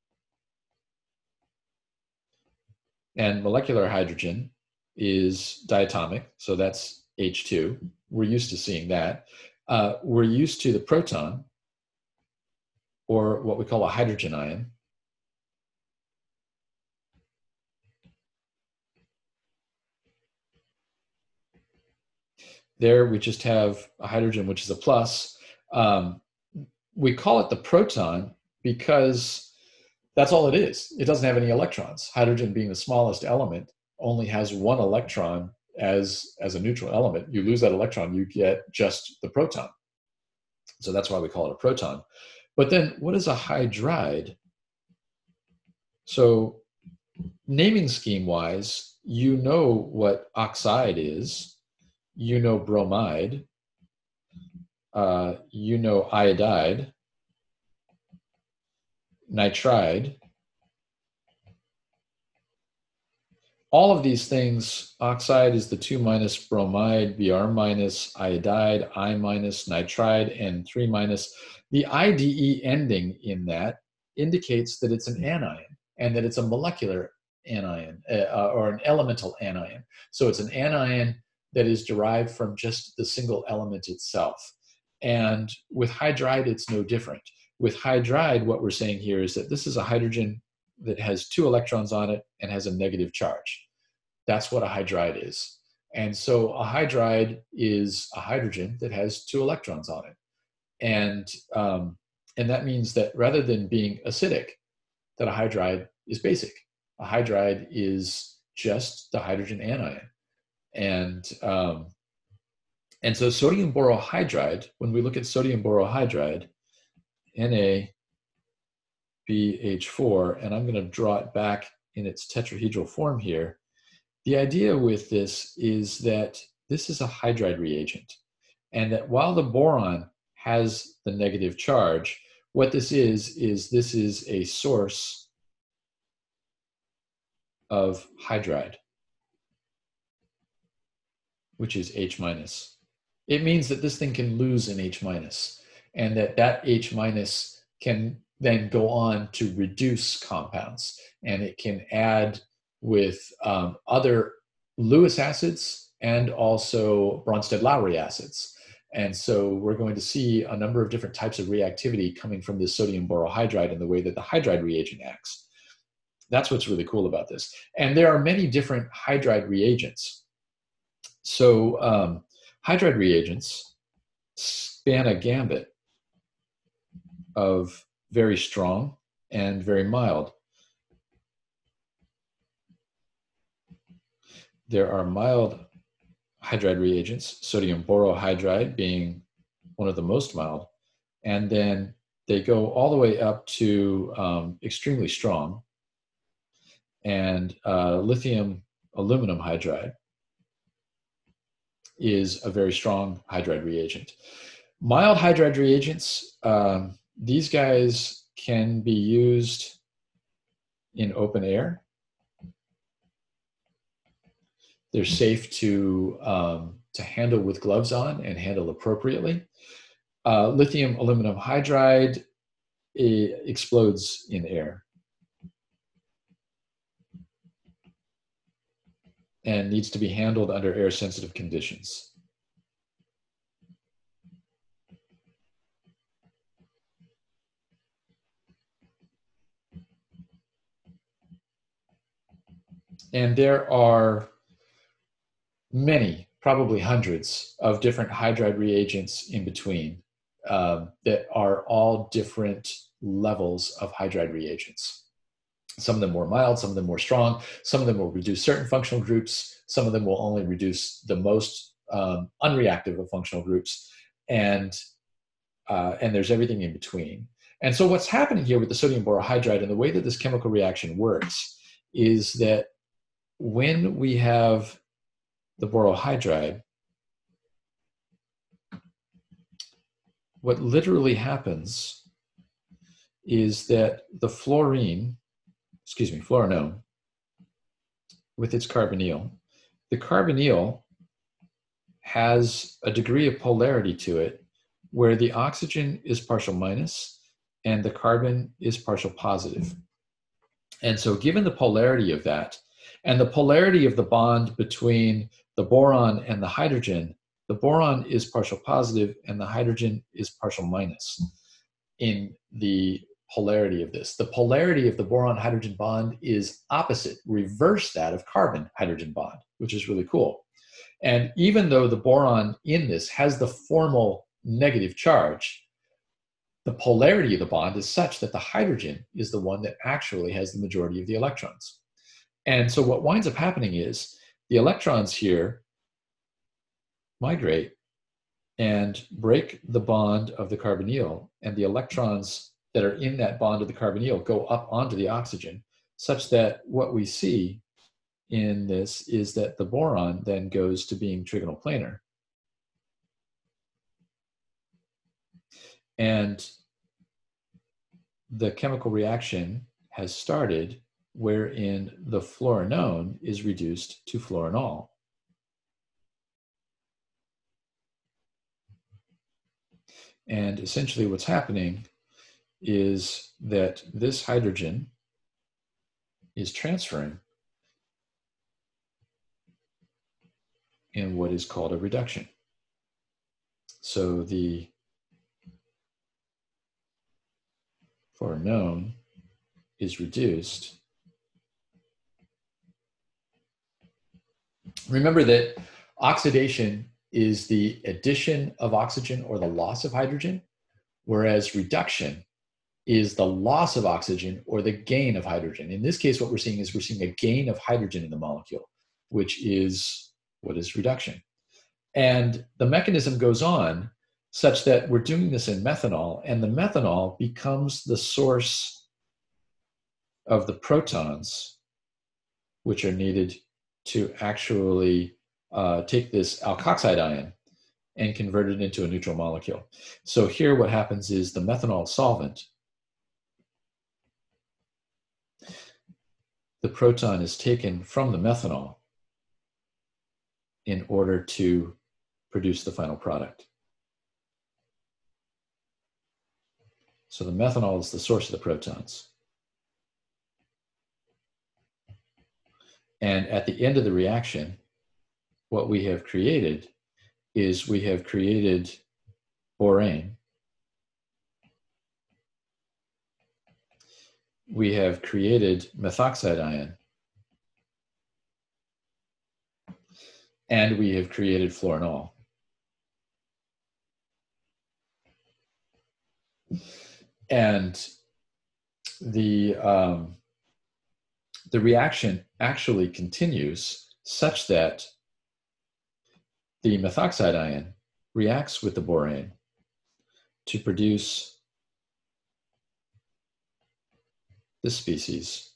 And molecular hydrogen is diatomic, so that's H two. We're used to seeing that. Uh, we're used to the proton, or what we call a hydrogen ion. There we just have a hydrogen, which is a plus. Um, we call it the proton because that's all it is. It doesn't have any electrons. Hydrogen, being the smallest element, only has one electron as, as a neutral element. You lose that electron, you get just the proton. So that's why we call it a proton. But then what is a hydride? So naming scheme wise, you know what oxide is, you know bromide, uh, you know iodide, nitride. All of these things, oxide is the two minus, bromide, Br minus, iodide, I minus, nitride, and three minus. The I D E ending in that indicates that it's an anion and that it's a molecular anion uh, or an elemental anion. So it's an anion that is derived from just the single element itself. And with hydride, it's no different. With hydride, what we're saying here is that this is a hydrogen that has two electrons on it and has a negative charge. That's what a hydride is. And so a hydride is a hydrogen that has two electrons on it. And, um, and that means that rather than being acidic, that a hydride is basic. A hydride is just the hydrogen anion. And, um, and so sodium borohydride, when we look at sodium borohydride, N A B H four, and I'm going to draw it back in its tetrahedral form here. The idea with this is that this is a hydride reagent, and that while the boron has the negative charge, what this is, is this is a source of hydride, which is H minus. It means that this thing can lose an H minus, and that that H minus can then go on to reduce compounds, and it can add with um, other Lewis acids and also Bronsted-Lowry acids. And so we're going to see a number of different types of reactivity coming from this sodium borohydride and the way that the hydride reagent acts. That's what's really cool about this. And there are many different hydride reagents. So um, hydride reagents span a gambit of very strong and very mild. There are mild hydride reagents, sodium borohydride being one of the most mild, and then they go all the way up to um, extremely strong, and uh, lithium aluminum hydride is a very strong hydride reagent. Mild hydride reagents, um, these guys can be used in open air. They're safe to, um, to handle with gloves on and handle appropriately. Uh, lithium aluminum hydride explodes in air and needs to be handled under air sensitive conditions. And there are many, probably hundreds of different hydride reagents in between um, that are all different levels of hydride reagents. Some of them more mild, some of them more strong, some of them will reduce certain functional groups, some of them will only reduce the most um, unreactive of functional groups, and, uh, and there's everything in between. And so what's happening here with the sodium borohydride and the way that this chemical reaction works is that when we have the borohydride, what literally happens is that the fluorine, excuse me, fluorinone, with its carbonyl, the carbonyl has a degree of polarity to it where the oxygen is partial minus and the carbon is partial positive. And so given the polarity of that, and the polarity of the bond between the boron and the hydrogen, the boron is partial positive and the hydrogen is partial minus in the polarity of this. The polarity of the boron-hydrogen bond is opposite, reverse that of carbon-hydrogen bond, which is really cool. And even though the boron in this has the formal negative charge, the polarity of the bond is such that the hydrogen is the one that actually has the majority of the electrons. And so what winds up happening is the electrons here migrate and break the bond of the carbonyl, and the electrons that are in that bond of the carbonyl go up onto the oxygen, such that what we see in this is that the boron then goes to being trigonal planar. And the chemical reaction has started wherein the fluorinone is reduced to fluorinol. And essentially what's happening is that this hydrogen is transferring in what is called a reduction. So the fluorinone is reduced. Remember that oxidation is the addition of oxygen or the loss of hydrogen, whereas reduction is the loss of oxygen or the gain of hydrogen. In this case, what we're seeing is we're seeing a gain of hydrogen in the molecule, which is what is reduction. And the mechanism goes on such that we're doing this in methanol, and the methanol becomes the source of the protons, which are needed to actually uh, take this alkoxide ion and convert it into a neutral molecule. So here what happens is the methanol solvent, the proton is taken from the methanol in order to produce the final product. So the methanol is the source of the protons. And at the end of the reaction, what we have created is we have created borane. We have created methoxide ion. And we have created fluorinol. and the, um, the reaction actually continues such that the methoxide ion reacts with the borane to produce this species,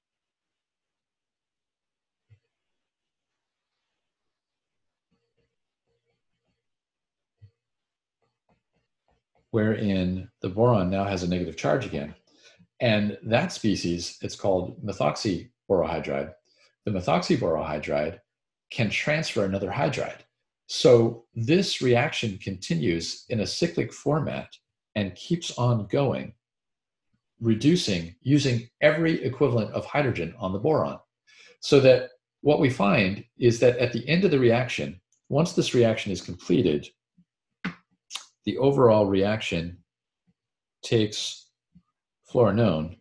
wherein the boron now has a negative charge again. And that species, it's called methoxyborohydride. The methoxyborohydride can transfer another hydride. So this reaction continues in a cyclic format and keeps on going, reducing using every equivalent of hydrogen on the boron. So that what we find is that at the end of the reaction, once this reaction is completed, the overall reaction takes fluorinone.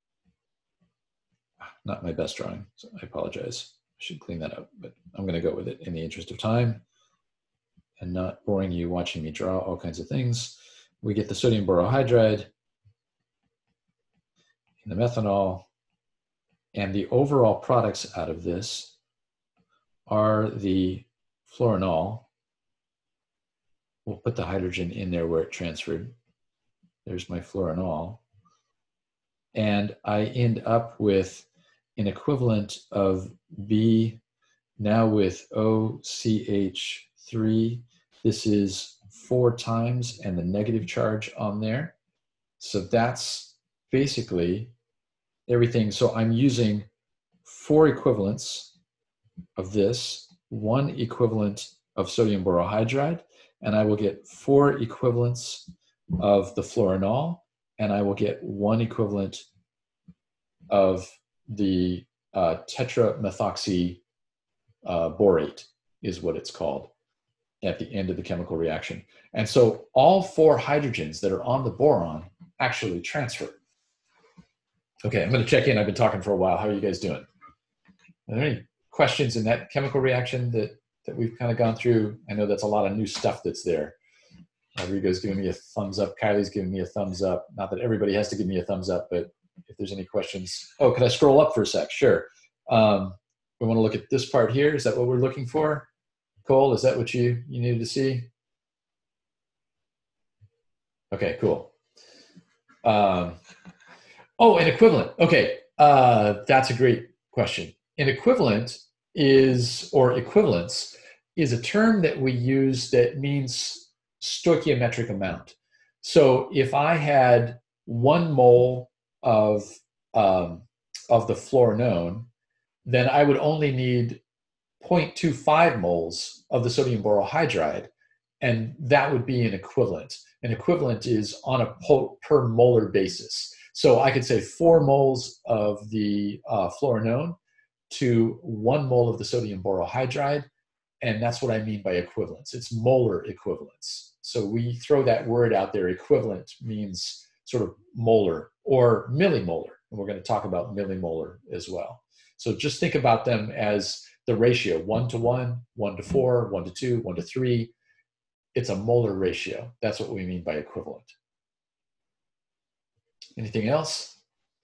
Not my best drawing, so I apologize. I should clean that up, but I'm going to go with it in the interest of time and not boring you watching me draw all kinds of things. We get the sodium borohydride and the methanol, and the overall products out of this are the fluorinol. We'll put the hydrogen in there where it transferred. There's my fluorinol. And I end up with an equivalent of B now with O C H three. This is four times and the negative charge on there. So that's basically everything. So I'm using four equivalents of this, one equivalent of sodium borohydride, and I will get four equivalents of the fluorinol, and I will get one equivalent of the uh, tetramethoxy uh, borate is what it's called at the end of the chemical reaction. And so all four hydrogens that are on the boron actually transfer. Okay, I'm going to check in. I've been talking for a while. How are you guys doing? Are there any questions in that chemical reaction that, that we've kind of gone through? I know that's a lot of new stuff that's there. Rodrigo's giving me a thumbs up. Kylie's giving me a thumbs up. Not that everybody has to give me a thumbs up, but if there's any questions. Oh, can I scroll up for a sec? Sure. Um, we want to look at this part here. Is that what we're looking for? Cole, is that what you, you needed to see? Okay, cool. Um, oh, an equivalent. Okay, uh, that's a great question. An equivalent is, or equivalence, is a term that we use that means stoichiometric amount. So if I had one mole of, um, of the fluorinone, then I would only need zero point two five moles of the sodium borohydride, and that would be an equivalent. An equivalent is on a per molar basis. So I could say four moles of the uh, fluorinone to one mole of the sodium borohydride, and that's what I mean by equivalence. It's molar equivalence. So we throw that word out there. Equivalent means sort of molar or millimolar, and we're going to talk about millimolar as well. So just think about them as the ratio, one to one, one to four, one to two, one to three. It's a molar ratio. That's what we mean by equivalent. Anything else?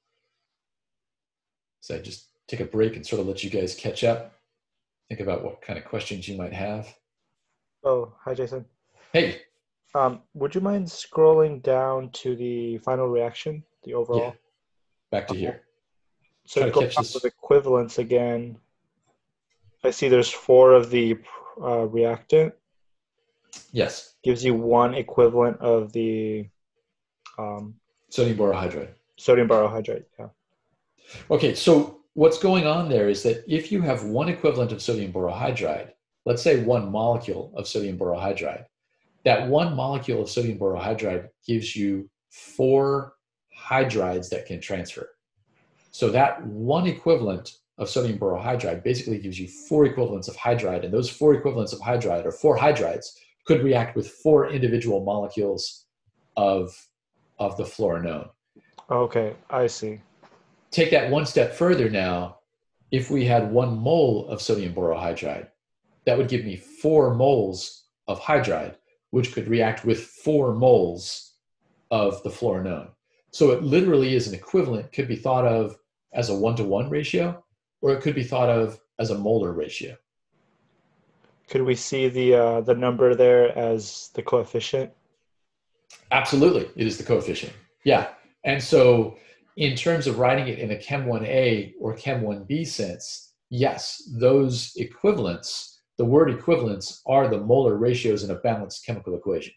So I just take a break and sort of let you guys catch up. Think about what kind of questions you might have. Oh, hi, Jason. Hey. Um, would you mind scrolling down to the final reaction, the overall? Yeah. Back to here. So to catch this with equivalence again, I see there's four of the uh, reactant. Yes. Gives you one equivalent of the um, sodium borohydride. Sodium borohydride, yeah. Okay, so what's going on there is that if you have one equivalent of sodium borohydride, let's say one molecule of sodium borohydride, that one molecule of sodium borohydride gives you four hydrides that can transfer. So that one equivalent of sodium borohydride basically gives you four equivalents of hydride, and those four equivalents of hydride, or four hydrides, could react with four individual molecules of, of the fluorinone. Okay, I see. Take that one step further now. If we had one mole of sodium borohydride, that would give me four moles of hydride, which could react with four moles of the fluorinone. So it literally is an equivalent, could be thought of as a one-to-one ratio, or it could be thought of as a molar ratio. Could we see the uh, the number there as the coefficient? Absolutely, it is the coefficient. Yeah. And so in terms of writing it in a Chem one A or Chem one B sense, yes, those equivalents, the word equivalents, are the molar ratios in a balanced chemical equation.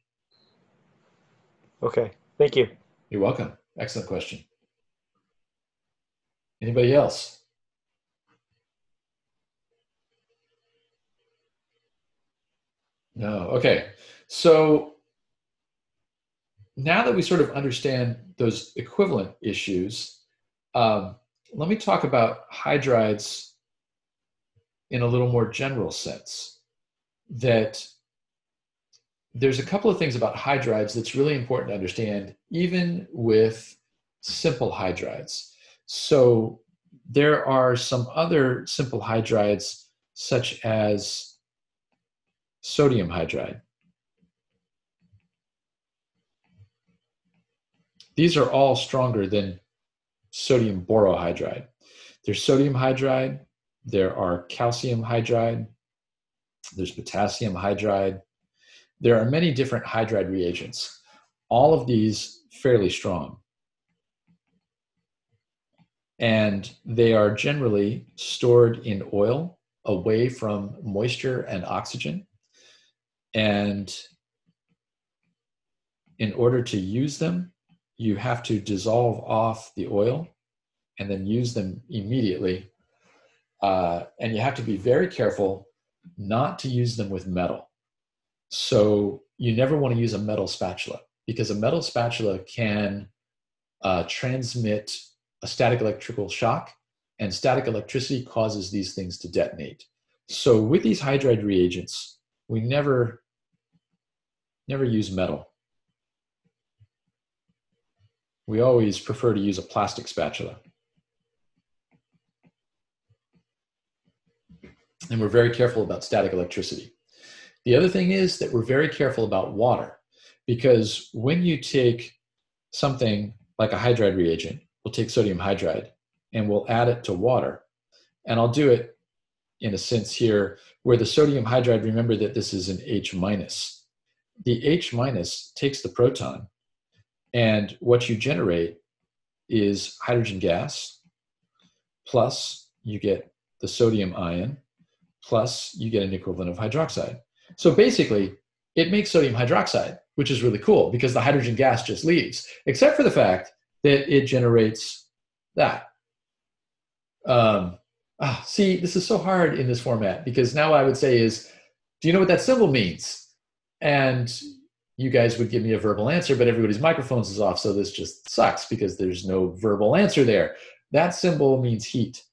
Okay, thank you. You're welcome. Excellent question. Anybody else? No. Okay. So now that we sort of understand those equivalent issues, um, let me talk about hydrides in a little more general sense. That there's a couple of things about hydrides that's really important to understand, even with simple hydrides. So there are some other simple hydrides, such as sodium hydride. These are all stronger than sodium borohydride. There's sodium hydride, there are calcium hydride, there's potassium hydride. There are many different hydride reagents, all of these fairly strong. And they are generally stored in oil away from moisture and oxygen. And in order to use them, you have to dissolve off the oil and then use them immediately. Uh, and you have to be very careful not to use them with metal. So you never want to use a metal spatula, because a metal spatula can uh, transmit a static electrical shock, and static electricity causes these things to detonate. So with these hydride reagents, we never, never use metal. We always prefer to use a plastic spatula. And we're very careful about static electricity. The other thing is that we're very careful about water, because when you take something like a hydride reagent, we'll take sodium hydride and we'll add it to water. And I'll do it in a sense here where the sodium hydride, remember that this is an H minus. The H minus takes the proton, and what you generate is hydrogen gas, plus you get the sodium ion, plus you get an equivalent of hydroxide. So basically, it makes sodium hydroxide, which is really cool because the hydrogen gas just leaves, except for the fact that it generates that. Um, ah, see, this is so hard in this format, because now I would say is, do you know what that symbol means? And you guys would give me a verbal answer, but everybody's microphones is off, so this just sucks because there's no verbal answer there. That symbol means heat.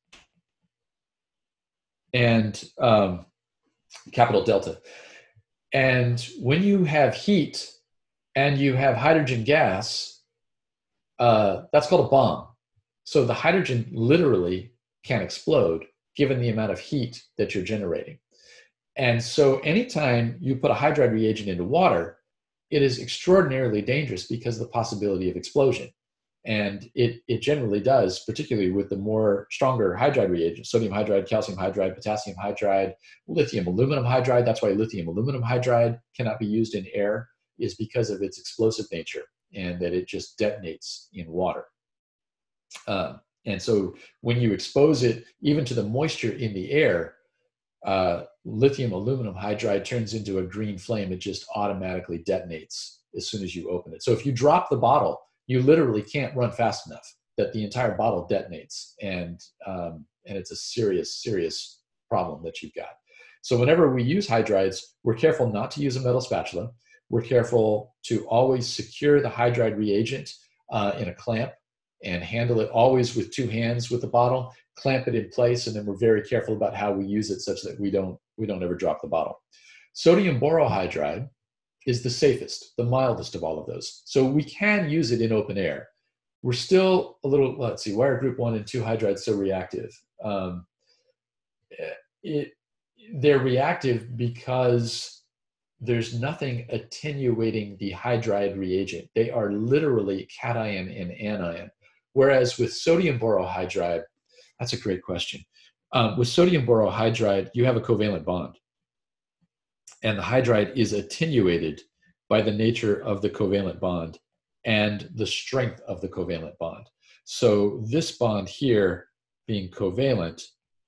And um, capital delta. And when you have heat and you have hydrogen gas, uh, that's called a bomb. So the hydrogen literally can explode given the amount of heat that you're generating. And so anytime you put a hydride reagent into water, it is extraordinarily dangerous because of the possibility of explosion. And it, it generally does, particularly with the more stronger hydride reagents, sodium hydride, calcium hydride, potassium hydride, lithium aluminum hydride. That's why lithium aluminum hydride cannot be used in air, is because of its explosive nature and that it just detonates in water. Um, and so when you expose it even to the moisture in the air, uh, lithium aluminum hydride turns into a green flame. It just automatically detonates as soon as you open it. So if you drop the bottle, you literally can't run fast enough that the entire bottle detonates, and um, and it's a serious, serious problem that you've got. So whenever we use hydrides, we're careful not to use a metal spatula. We're careful to always secure the hydride reagent uh, in a clamp and handle it always with two hands with the bottle, clamp it in place, and then we're very careful about how we use it such that we don't, we don't ever drop the bottle. Sodium borohydride is the safest, the mildest of all of those. So we can use it in open air. We're still a little, let's see, why are group one and two hydrides so reactive? Um, it, they're reactive because there's nothing attenuating the hydride reagent. They are literally cation and anion. Whereas with sodium borohydride, that's a great question. Um, with sodium borohydride, you have a covalent bond. And the hydride is attenuated by the nature of the covalent bond and the strength of the covalent bond. So this bond here, being covalent,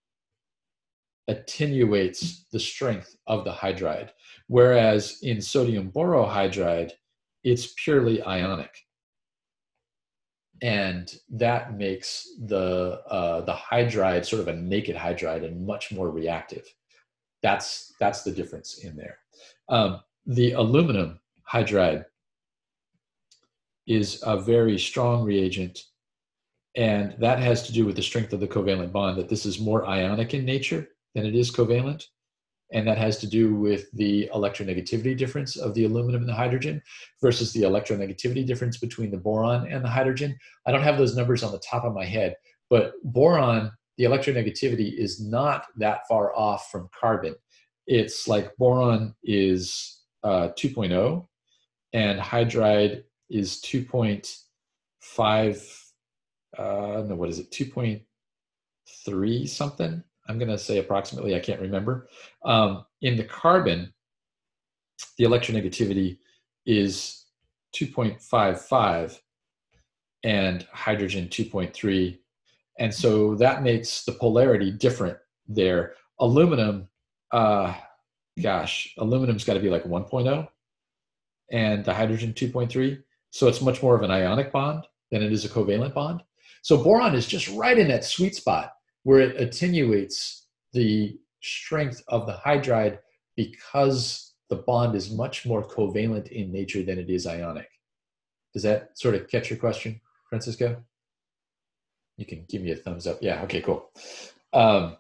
attenuates the strength of the hydride. Whereas in sodium borohydride, it's purely ionic. And that makes the, uh, the hydride sort of a naked hydride and much more reactive. That's, that's the difference in there. Um, the aluminum hydride is a very strong reagent, and that has to do with the strength of the covalent bond, that this is more ionic in nature than it is covalent. And that has to do with the electronegativity difference of the aluminum and the hydrogen versus the electronegativity difference between the boron and the hydrogen. I don't have those numbers on the top of my head, but boron, the electronegativity is not that far off from carbon. It's like boron is uh, two point oh and hydride is two point five, uh, no, what is it, two point three something? I'm going to say approximately, I can't remember. Um, in the carbon, the electronegativity is two point five five and hydrogen two point three. And so that makes the polarity different there. Aluminum, uh, gosh, aluminum's got to be like one point oh and the hydrogen two point three. So it's much more of an ionic bond than it is a covalent bond. So boron is just right in that sweet spot where it attenuates the strength of the hydride because the bond is much more covalent in nature than it is ionic. Does that sort of catch your question, Francisco? You can give me a thumbs up. Yeah, okay, cool. Um,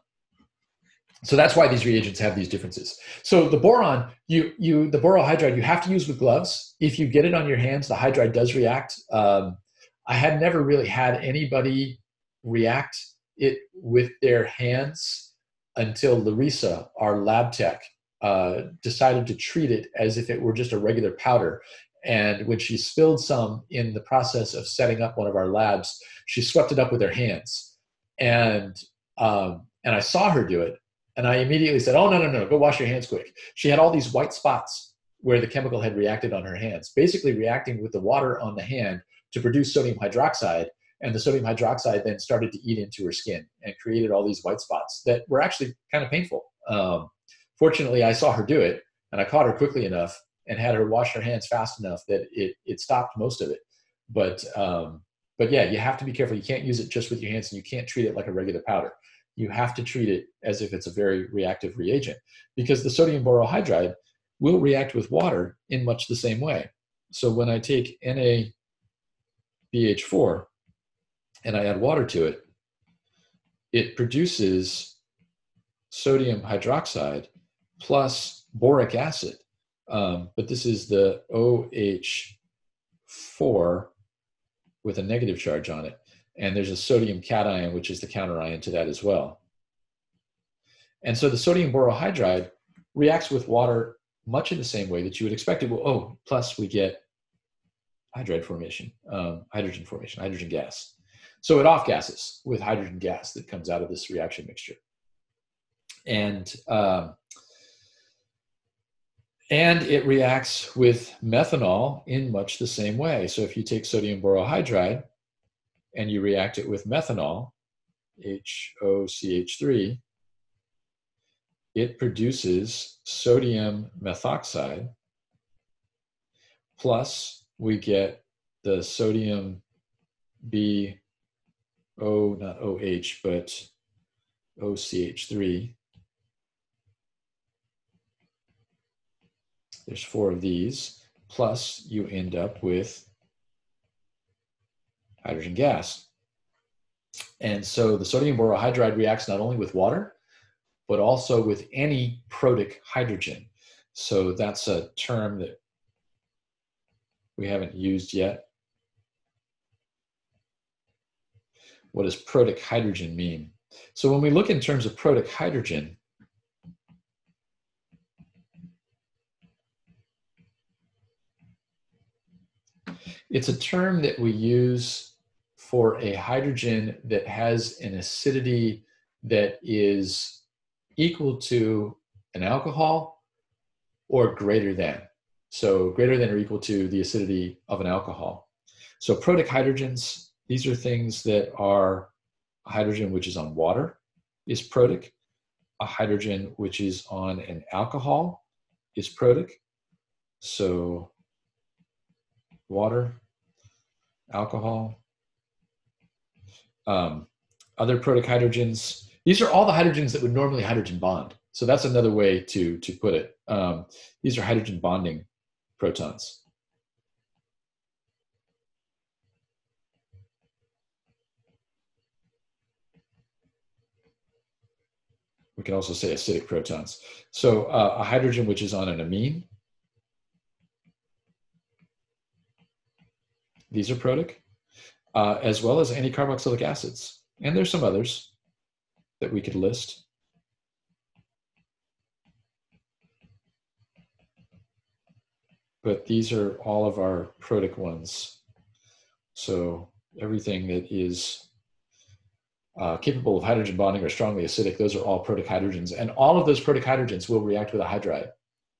so that's why these reagents have these differences. So the boron, you, you, the borohydride, you have to use with gloves. If you get it on your hands, the hydride does react. Um, I had never really had anybody react it with their hands until Larissa, our lab tech, uh, decided to treat it as if it were just a regular powder. And when she spilled some in the process of setting up one of our labs, she swept it up with her hands. And, um, and I saw her do it. And I immediately said, oh, no, no, no, go wash your hands quick. She had all these white spots where the chemical had reacted on her hands, basically reacting with the water on the hand to produce sodium hydroxide. And the sodium hydroxide then started to eat into her skin and created all these white spots that were actually kind of painful. Um, fortunately, I saw her do it, and I caught her quickly enough and had her wash her hands fast enough that it, it stopped most of it. But, um, but yeah, you have to be careful. You can't use it just with your hands, and you can't treat it like a regular powder. You have to treat it as if it's a very reactive reagent, because the sodium borohydride will react with water in much the same way. So when I take N A B H four and I add water to it, it produces sodium hydroxide plus boric acid. Um, but this is the O H four with a negative charge on it. And there's a sodium cation, which is the counterion to that as well. And so the sodium borohydride reacts with water much in the same way that you would expect it will. Oh, plus we get hydride formation, um, hydrogen formation, hydrogen gas. So it off-gases with hydrogen gas that comes out of this reaction mixture. And, um, and it reacts with methanol in much the same way. So if you take sodium borohydride and you react it with methanol, H O C H three, it produces sodium methoxide, plus we get the sodium B O, not O H, but O C H three. There's four of these, plus you end up with hydrogen gas. And so the sodium borohydride reacts not only with water, but also with any protic hydrogen. So that's a term that we haven't used yet. What does protic hydrogen mean? So when we look in terms of protic hydrogen, It's a term that we use for a hydrogen that has an acidity that is equal to an alcohol or greater than. So greater than or equal to the acidity of an alcohol. So protic hydrogens, these are things that are a hydrogen which is on water is protic. A hydrogen which is on an alcohol is protic. So water, alcohol. Um, other protic hydrogens, these are all the hydrogens that would normally hydrogen bond. So that's another way to, to put it. Um, these are hydrogen bonding protons. We can also say acidic protons. So uh, a hydrogen which is on an amine, these are protic, uh, as well as anticarboxylic acids. And there's some others that we could list. But these are all of our protic ones. So everything that is uh, capable of hydrogen bonding or strongly acidic, those are all protic hydrogens. And all of those protic hydrogens will react with a hydride.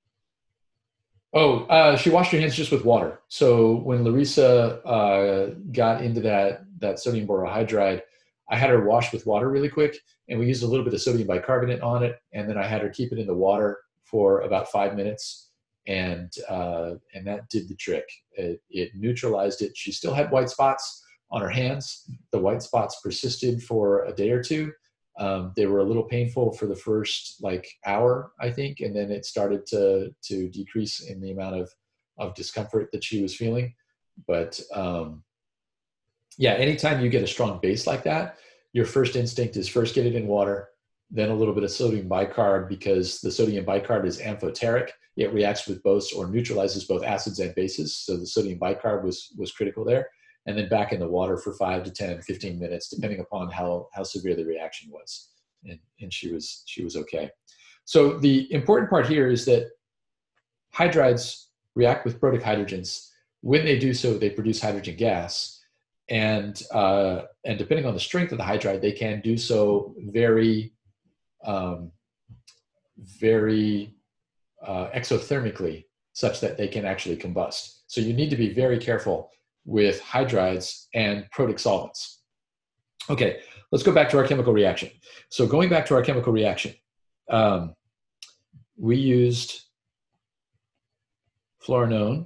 Oh, uh, she washed her hands just with water. So when Larissa uh, got into that, that sodium borohydride, I had her wash with water really quick, and we used a little bit of sodium bicarbonate on it, and then I had her keep it in the water for about five minutes, and uh, and that did the trick. It, it neutralized it. She still had white spots on her hands. The white spots persisted for a day or two. Um, they were a little painful for the first like hour, I think, and then it started to to decrease in the amount of of discomfort that she was feeling. But um, yeah, anytime you get a strong base like that, your first instinct is first get it in water, then a little bit of sodium bicarb, because the sodium bicarb is amphoteric. It reacts with both or neutralizes both acids and bases. So the sodium bicarb was was critical there. And then back in the water for five to ten, fifteen minutes, depending upon how, how severe the reaction was. And, and she was, she was okay. So the important part here is that hydrides react with protic hydrogens. When they do so, they produce hydrogen gas. And, uh, and depending on the strength of the hydride, they can do so very, um, very uh, exothermically, such that they can actually combust. So you need to be very careful with hydrides and protic solvents. Okay, let's go back to our chemical reaction. So going back to our chemical reaction, um, we used fluorinone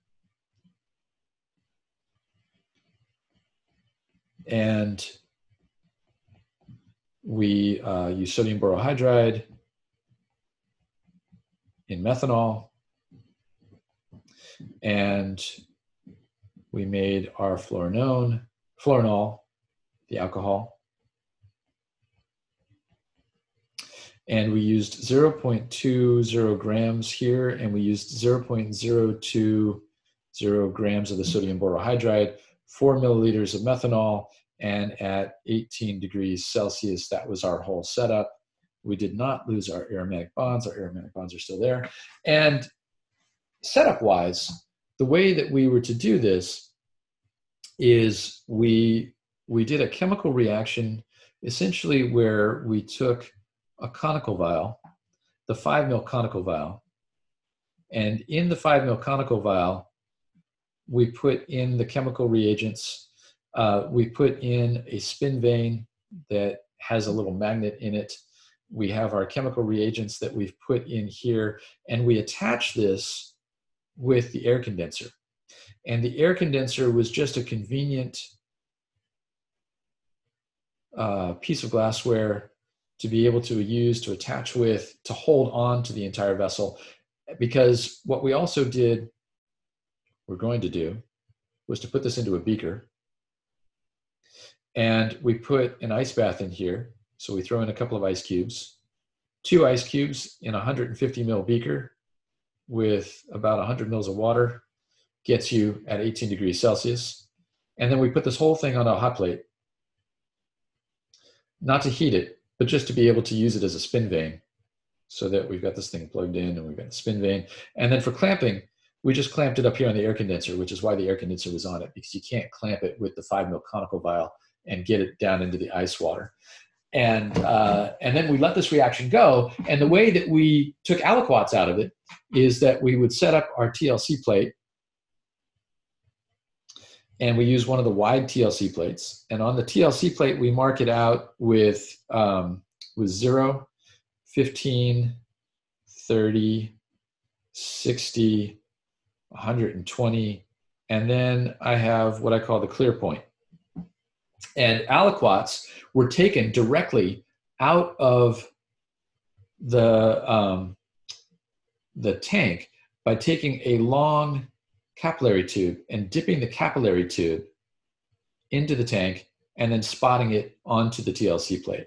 and we uh, used sodium borohydride in methanol, and we made our fluorinone, fluorinol, the alcohol. And we used zero point two zero grams here, and we used zero point zero two zero grams of the sodium borohydride, four milliliters of methanol, and at eighteen degrees Celsius, that was our whole setup. We did not lose our aromatic bonds. Our aromatic bonds are still there. And setup-wise, the way that we were to do this is we, we did a chemical reaction essentially where we took a conical vial, the five mil conical vial, and in the five mil conical vial, we put in the chemical reagents. Uh, we put in a spin vane that has a little magnet in it. We have our chemical reagents that we've put in here, and we attach this with the air condenser. And the air condenser was just a convenient uh, piece of glassware to be able to use, to attach with, to hold on to the entire vessel. Because what we also did, we're going to do, was to put this into a beaker. And we put an ice bath in here. So we throw in a couple of ice cubes, two ice cubes in a one hundred fifty mil beaker with about one hundred mils of water, gets you at eighteen degrees Celsius. And then we put this whole thing on a hot plate, not to heat it, but just to be able to use it as a spin vane, so that we've got this thing plugged in and we've got a spin vane. And then for clamping, we just clamped it up here on the air condenser, which is why the air condenser was on it, because you can't clamp it with the five mil conical vial and get it down into the ice water. And, uh, and then we let this reaction go. And the way that we took aliquots out of it is that we would set up our T L C plate, and we use one of the wide T L C plates. And on the T L C plate, we mark it out with, um, with zero, fifteen, thirty, sixty, one hundred twenty, and then I have what I call the clear point. And aliquots were taken directly out of the, um, the tank by taking a long capillary tube and dipping the capillary tube into the tank and then spotting it onto the T L C plate.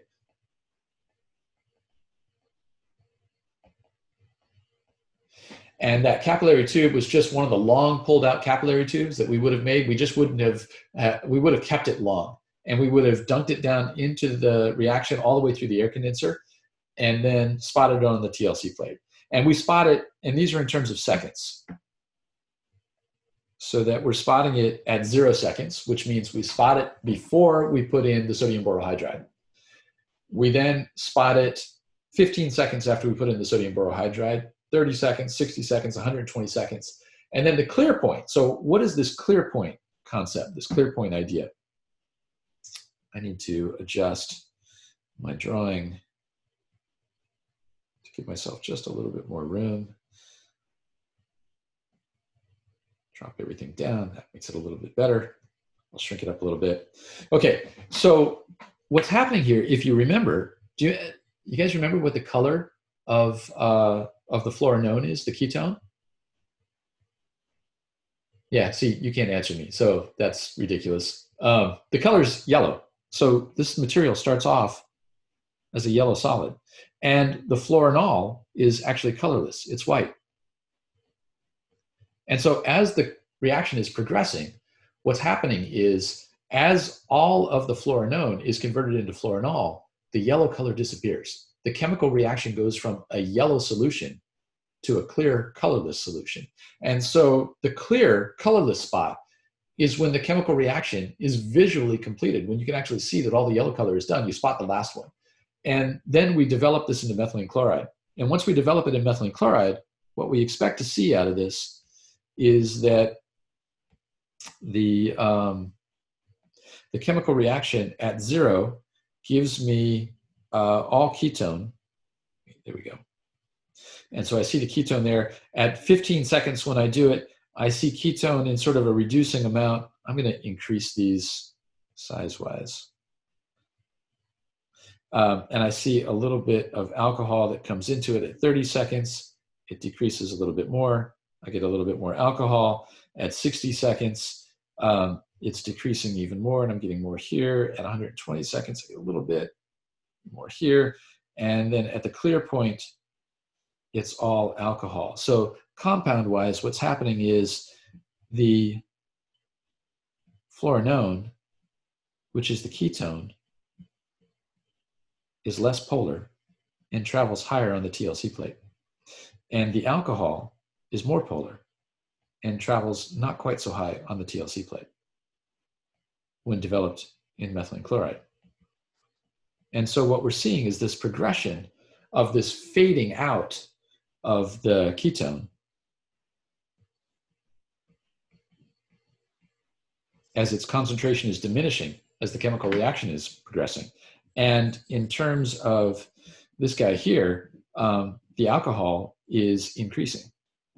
And that capillary tube was just one of the long pulled out capillary tubes that we would have made. We just wouldn't have, uh, we would have kept it long. And we would have dunked it down into the reaction all the way through the air condenser and then spotted it on the T L C plate. And we spot it, and these are in terms of seconds. So that we're spotting it at zero seconds, which means we spot it before we put in the sodium borohydride. We then spot it fifteen seconds after we put in the sodium borohydride, thirty seconds, sixty seconds, one hundred twenty seconds, and then the clear point. So what is this clear point concept, this clear point idea? I need to adjust my drawing to give myself just a little bit more room. Drop everything down, that makes it a little bit better. I'll shrink it up a little bit. Okay, so what's happening here, if you remember, do you, you guys remember what the color of, uh, of the fluorinone is, the ketone? Yeah, see, you can't answer me, so that's ridiculous. Um, the color's yellow. So this material starts off as a yellow solid. And the fluorinol is actually colorless, it's white. And so as the reaction is progressing, what's happening is as all of the fluorinone is converted into fluorinol, the yellow color disappears. The chemical reaction goes from a yellow solution to a clear colorless solution. And so the clear colorless spot is when the chemical reaction is visually completed. When you can actually see that all the yellow color is done, you spot the last one. And then we develop this into methylene chloride. And once we develop it in methylene chloride, what we expect to see out of this is that the, um, the chemical reaction at zero gives me uh, all ketone. There we go. And so I see the ketone there. At fifteen seconds when I do it, I see ketone in sort of a reducing amount. I'm going to increase these size-wise. Um, and I see a little bit of alcohol that comes into it at thirty seconds. It decreases a little bit more. I get a little bit more alcohol. At sixty seconds, um, it's decreasing even more, and I'm getting more here. At one hundred twenty seconds, I get a little bit more here. And then at the clear point, it's all alcohol. So compound-wise, what's happening is the fluorinone, which is the ketone, is less polar and travels higher on the T L C plate. And the alcohol is more polar and travels not quite so high on the T L C plate when developed in methylene chloride. And so what we're seeing is this progression of this fading out of the ketone as its concentration is diminishing, as the chemical reaction is progressing. And in terms of this guy here, um, the alcohol is increasing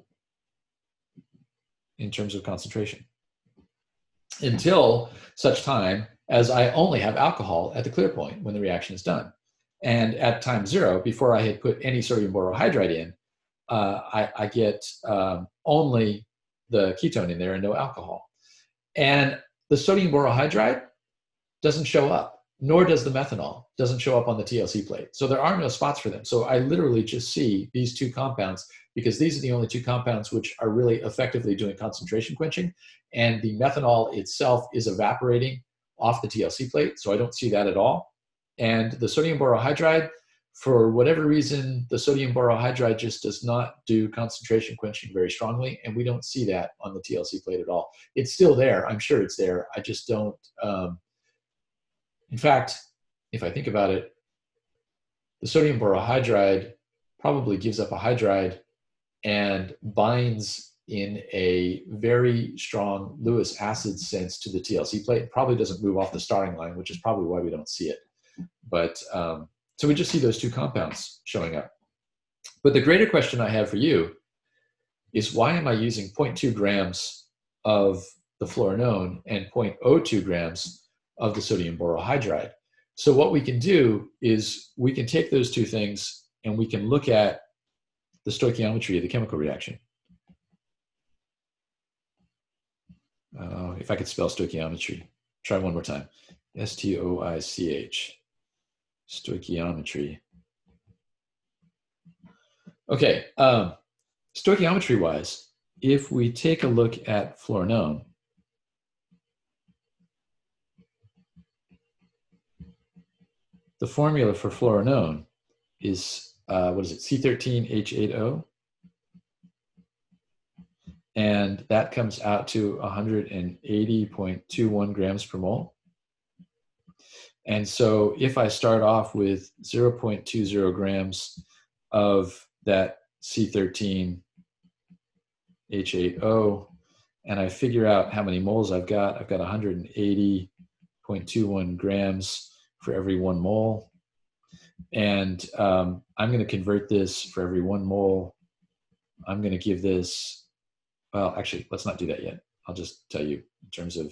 in terms of concentration until such time as I only have alcohol at the clear point when the reaction is done. And at time zero, before I had put any sodium borohydride in, uh, I, I get um, only the ketone in there and no alcohol. And the sodium borohydride doesn't show up, nor does the methanol, doesn't show up on the T L C plate. So there are no spots for them. So I literally just see these two compounds because these are the only two compounds which are really effectively doing concentration quenching. And the methanol itself is evaporating off the T L C plate. So I don't see that at all. And the sodium borohydride, for whatever reason, the sodium borohydride just does not do concentration quenching very strongly, and we don't see that on the T L C plate at all. It's still there. I'm sure it's there. I just don't. Um, in fact, if I think about it, the sodium borohydride probably gives up a hydride and binds in a very strong Lewis acid sense to the T L C plate. It probably doesn't move off the starting line, which is probably why we don't see it. But um, so we just see those two compounds showing up. But the greater question I have for you is, why am I using zero point two grams of the fluorinone and zero point zero two grams of the sodium borohydride? So what we can do is we can take those two things and we can look at the stoichiometry of the chemical reaction. Uh, if I could spell stoichiometry, try one more time. S T O I C H. Stoichiometry. Okay, um, stoichiometry-wise, if we take a look at fluorinone, the formula for fluorinone is, uh, what is it, C thirteen H eight O? And that comes out to one hundred eighty point two one grams per mole. And so if I start off with zero point two zero grams of that C thirteen H eight O, and I figure out how many moles I've got, I've got one hundred eighty point two one grams for every one mole. And um, I'm going to convert this for every one mole. I'm going to give this, well, actually, let's not do that yet. I'll just tell you in terms of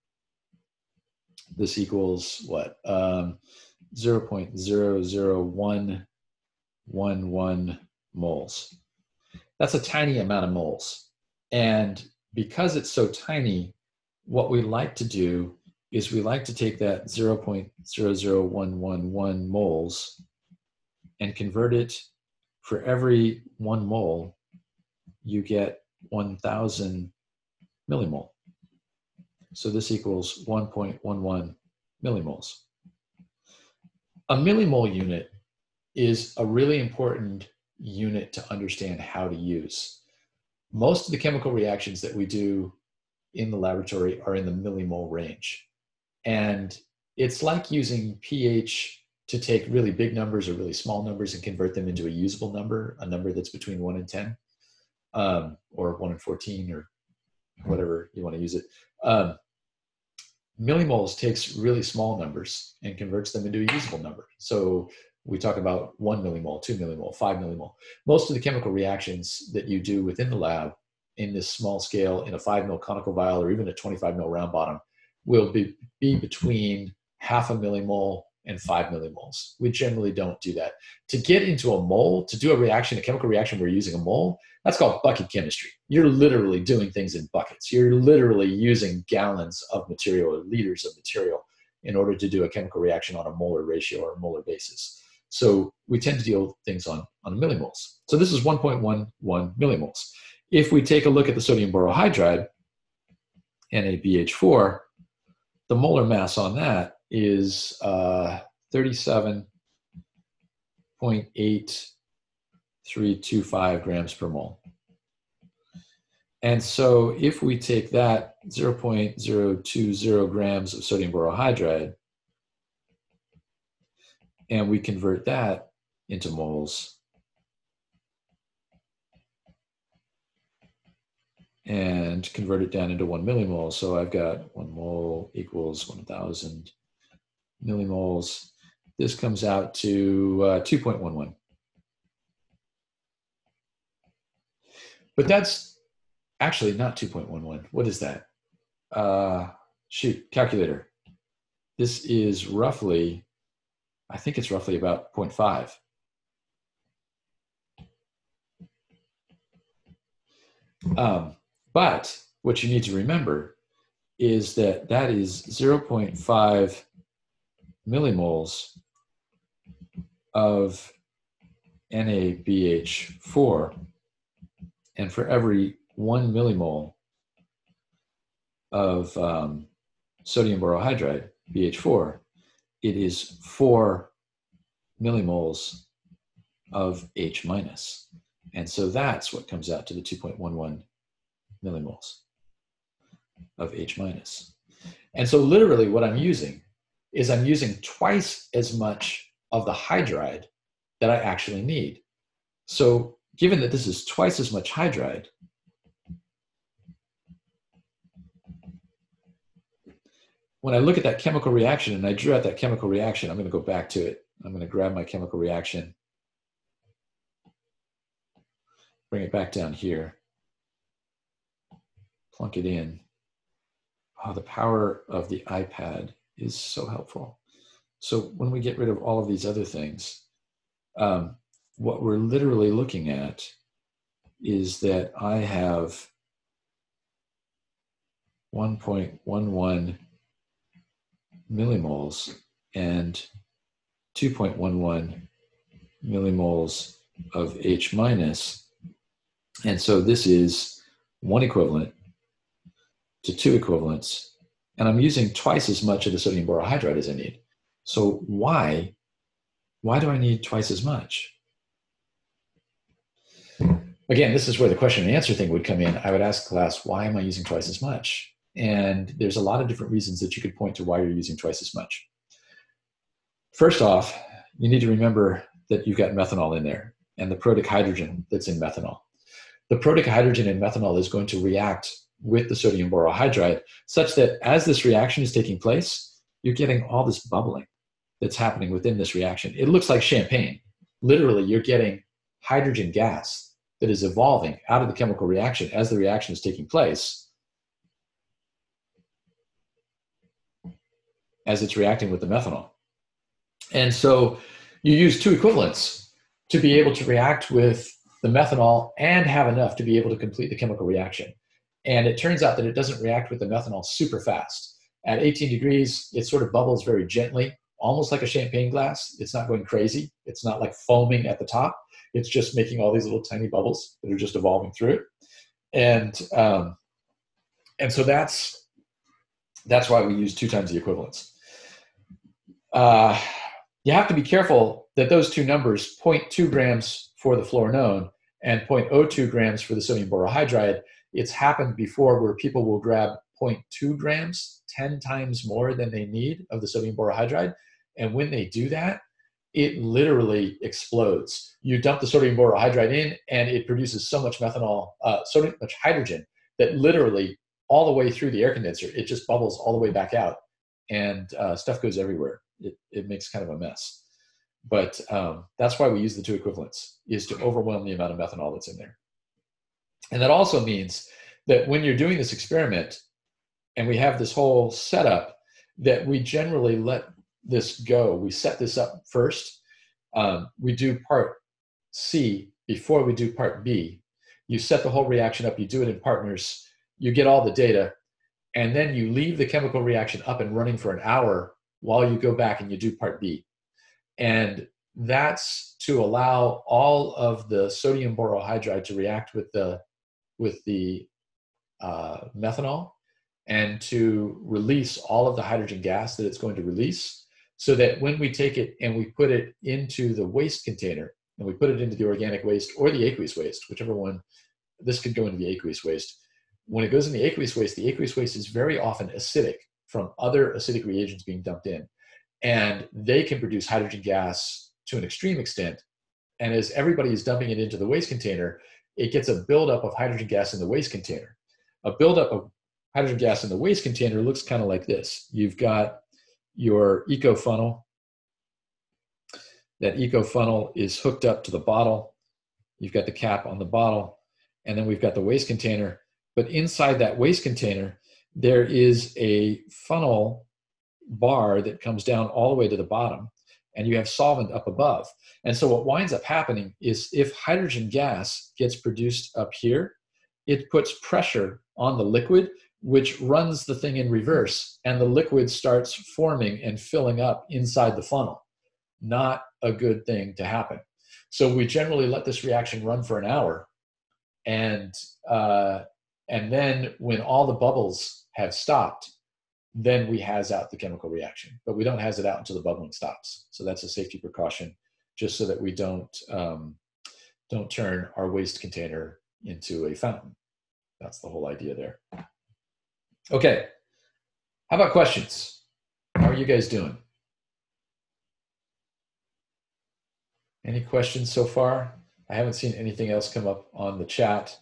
this equals what? Um, zero point zero zero one one one moles. That's a tiny amount of moles. And because it's so tiny, what we like to do is we like to take that zero point zero zero one one one moles and convert it. For every one mole, you get one thousand millimole. So this equals one point one one millimoles. A millimole unit is a really important unit to understand how to use. Most of the chemical reactions that we do in the laboratory are in the millimole range. And it's like using pH to take really big numbers or really small numbers and convert them into a usable number, a number that's between one and ten, um, or one and fourteen, or whatever you want to use it. Um, millimoles takes really small numbers and converts them into a usable number. So we talk about one millimole, two millimole, five millimole. Most of the chemical reactions that you do within the lab in this small scale, in a five mil conical vial or even a twenty-five mil round bottom, will be, be between half a millimole and five millimoles. We generally don't do that. To get into a mole, to do a reaction, a chemical reaction where you're using a mole, that's called bucket chemistry. You're literally doing things in buckets. You're literally using gallons of material or liters of material in order to do a chemical reaction on a molar ratio or a molar basis. So we tend to deal with things on, on millimoles. So this is one point one one millimoles. If we take a look at the sodium borohydride, N A B H four, the molar mass on that is uh, thirty-seven point eight three two five grams per mole. And so if we take that zero point zero two zero grams of sodium borohydride and we convert that into moles, and convert it down into one millimole. So I've got one mole equals one thousand millimoles. This comes out to uh, two point one one. But that's actually not two point one one. What is that? Uh, shoot, calculator. This is roughly, I think it's roughly about zero point five. Um, but what you need to remember is that that is zero point five millimoles of N A B H four. And for every one millimole of um, sodium borohydride, B H four, it is four millimoles of H minus. And so that's what comes out to the two point one one millimoles of H minus. And so literally what I'm using is I'm using twice as much of the hydride that I actually need. So given that this is twice as much hydride, when I look at that chemical reaction, and I drew out that chemical reaction, I'm going to go back to it. I'm going to grab my chemical reaction, bring it back down here, plunk it in. Oh, the power of the iPad is so helpful. So when we get rid of all of these other things, um, what we're literally looking at is that I have one point one one millimoles and two point one one millimoles of H minus. And so this is one equivalent to two equivalents, and I'm using twice as much of the sodium borohydride as I need. So why, why do I need twice as much? Again, this is where the question and answer thing would come in. I would ask class, why am I using twice as much? And there's a lot of different reasons that you could point to why you're using twice as much. First off, you need to remember that you've got methanol in there and the protic hydrogen that's in methanol. The protic hydrogen in methanol is going to react with the sodium borohydride such that as this reaction is taking place, you're getting all this bubbling that's happening within this reaction. It looks like champagne. Literally, you're getting hydrogen gas that is evolving out of the chemical reaction as the reaction is taking place, as it's reacting with the methanol. And so you use two equivalents to be able to react with the methanol and have enough to be able to complete the chemical reaction. And it turns out that it doesn't react with the methanol super fast. At eighteen degrees, it sort of bubbles very gently, almost like a champagne glass. It's not going crazy. It's not like foaming at the top. It's just making all these little tiny bubbles that are just evolving through it. And, um, and so that's, that's why we use two times the equivalence. Uh, you have to be careful that those two numbers, zero point two grams for the fluorinone and zero point zero two grams for the sodium borohydride, it's happened before where people will grab zero point two grams, ten times more than they need of the sodium borohydride. And when they do that, it literally explodes. You dump the sodium borohydride in and it produces so much methanol, uh, so much hydrogen that literally all the way through the air condenser, it just bubbles all the way back out and uh, stuff goes everywhere. It, it makes kind of a mess. But um, that's why we use the two equivalents, is to overwhelm the amount of methanol that's in there. And that also means that when you're doing this experiment and we have this whole setup, that we generally let this go. We set this up first. Um, we do part C before we do part B. You set the whole reaction up, you do it in partners, you get all the data, and then you leave the chemical reaction up and running for an hour while you go back and you do part B. And that's to allow all of the sodium borohydride to react with the, with the uh, methanol and to release all of the hydrogen gas that it's going to release, so that when we take it and we put it into the waste container, and we put it into the organic waste or the aqueous waste, whichever one, this could go into the aqueous waste. When it goes in the aqueous waste, the aqueous waste is very often acidic from other acidic reagents being dumped in. And they can produce hydrogen gas to an extreme extent. And as everybody is dumping it into the waste container, it gets a buildup of hydrogen gas in the waste container. A buildup of hydrogen gas in the waste container looks kind of like this. You've got your eco funnel. That eco funnel is hooked up to the bottle. You've got the cap on the bottle, and then we've got the waste container. But inside that waste container, there is a funnel bar that comes down all the way to the bottom, and you have solvent up above. And so what winds up happening is if hydrogen gas gets produced up here, it puts pressure on the liquid, which runs the thing in reverse, and the liquid starts forming and filling up inside the funnel. Not a good thing to happen. So we generally let this reaction run for an hour, and uh, and then when all the bubbles have stopped, then we haz out the chemical reaction. But we don't haz it out until the bubbling stops. So that's a safety precaution just so that we don't, um, don't turn our waste container into a fountain. That's the whole idea there. Okay, how about questions? How are you guys doing? Any questions so far? I haven't seen anything else come up on the chat.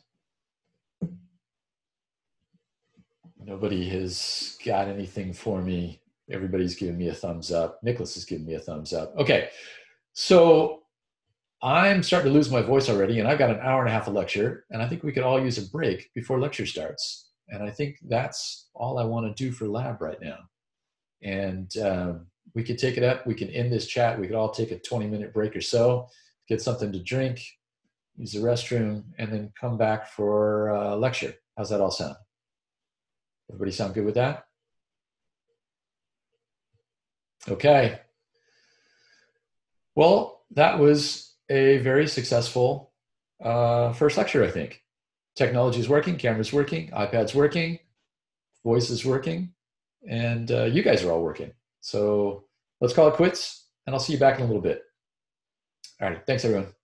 Nobody has got anything for me. Everybody's giving me a thumbs up. Nicholas is giving me a thumbs up. Okay, so I'm starting to lose my voice already, and I've got an hour and a half of lecture, and I think we could all use a break before lecture starts. And I think that's all I want to do for lab right now. And um, we could take it up. We can end this chat. We could all take a twenty minute break or so, get something to drink, use the restroom, and then come back for uh, lecture. How's that all sound? Everybody sound good with that? Okay. Well, that was a very successful uh, first lecture, I think. Technology is working, camera's working, iPad's working, voice is working, and uh, you guys are all working. So let's call it quits, and I'll see you back in a little bit. All right, thanks everyone.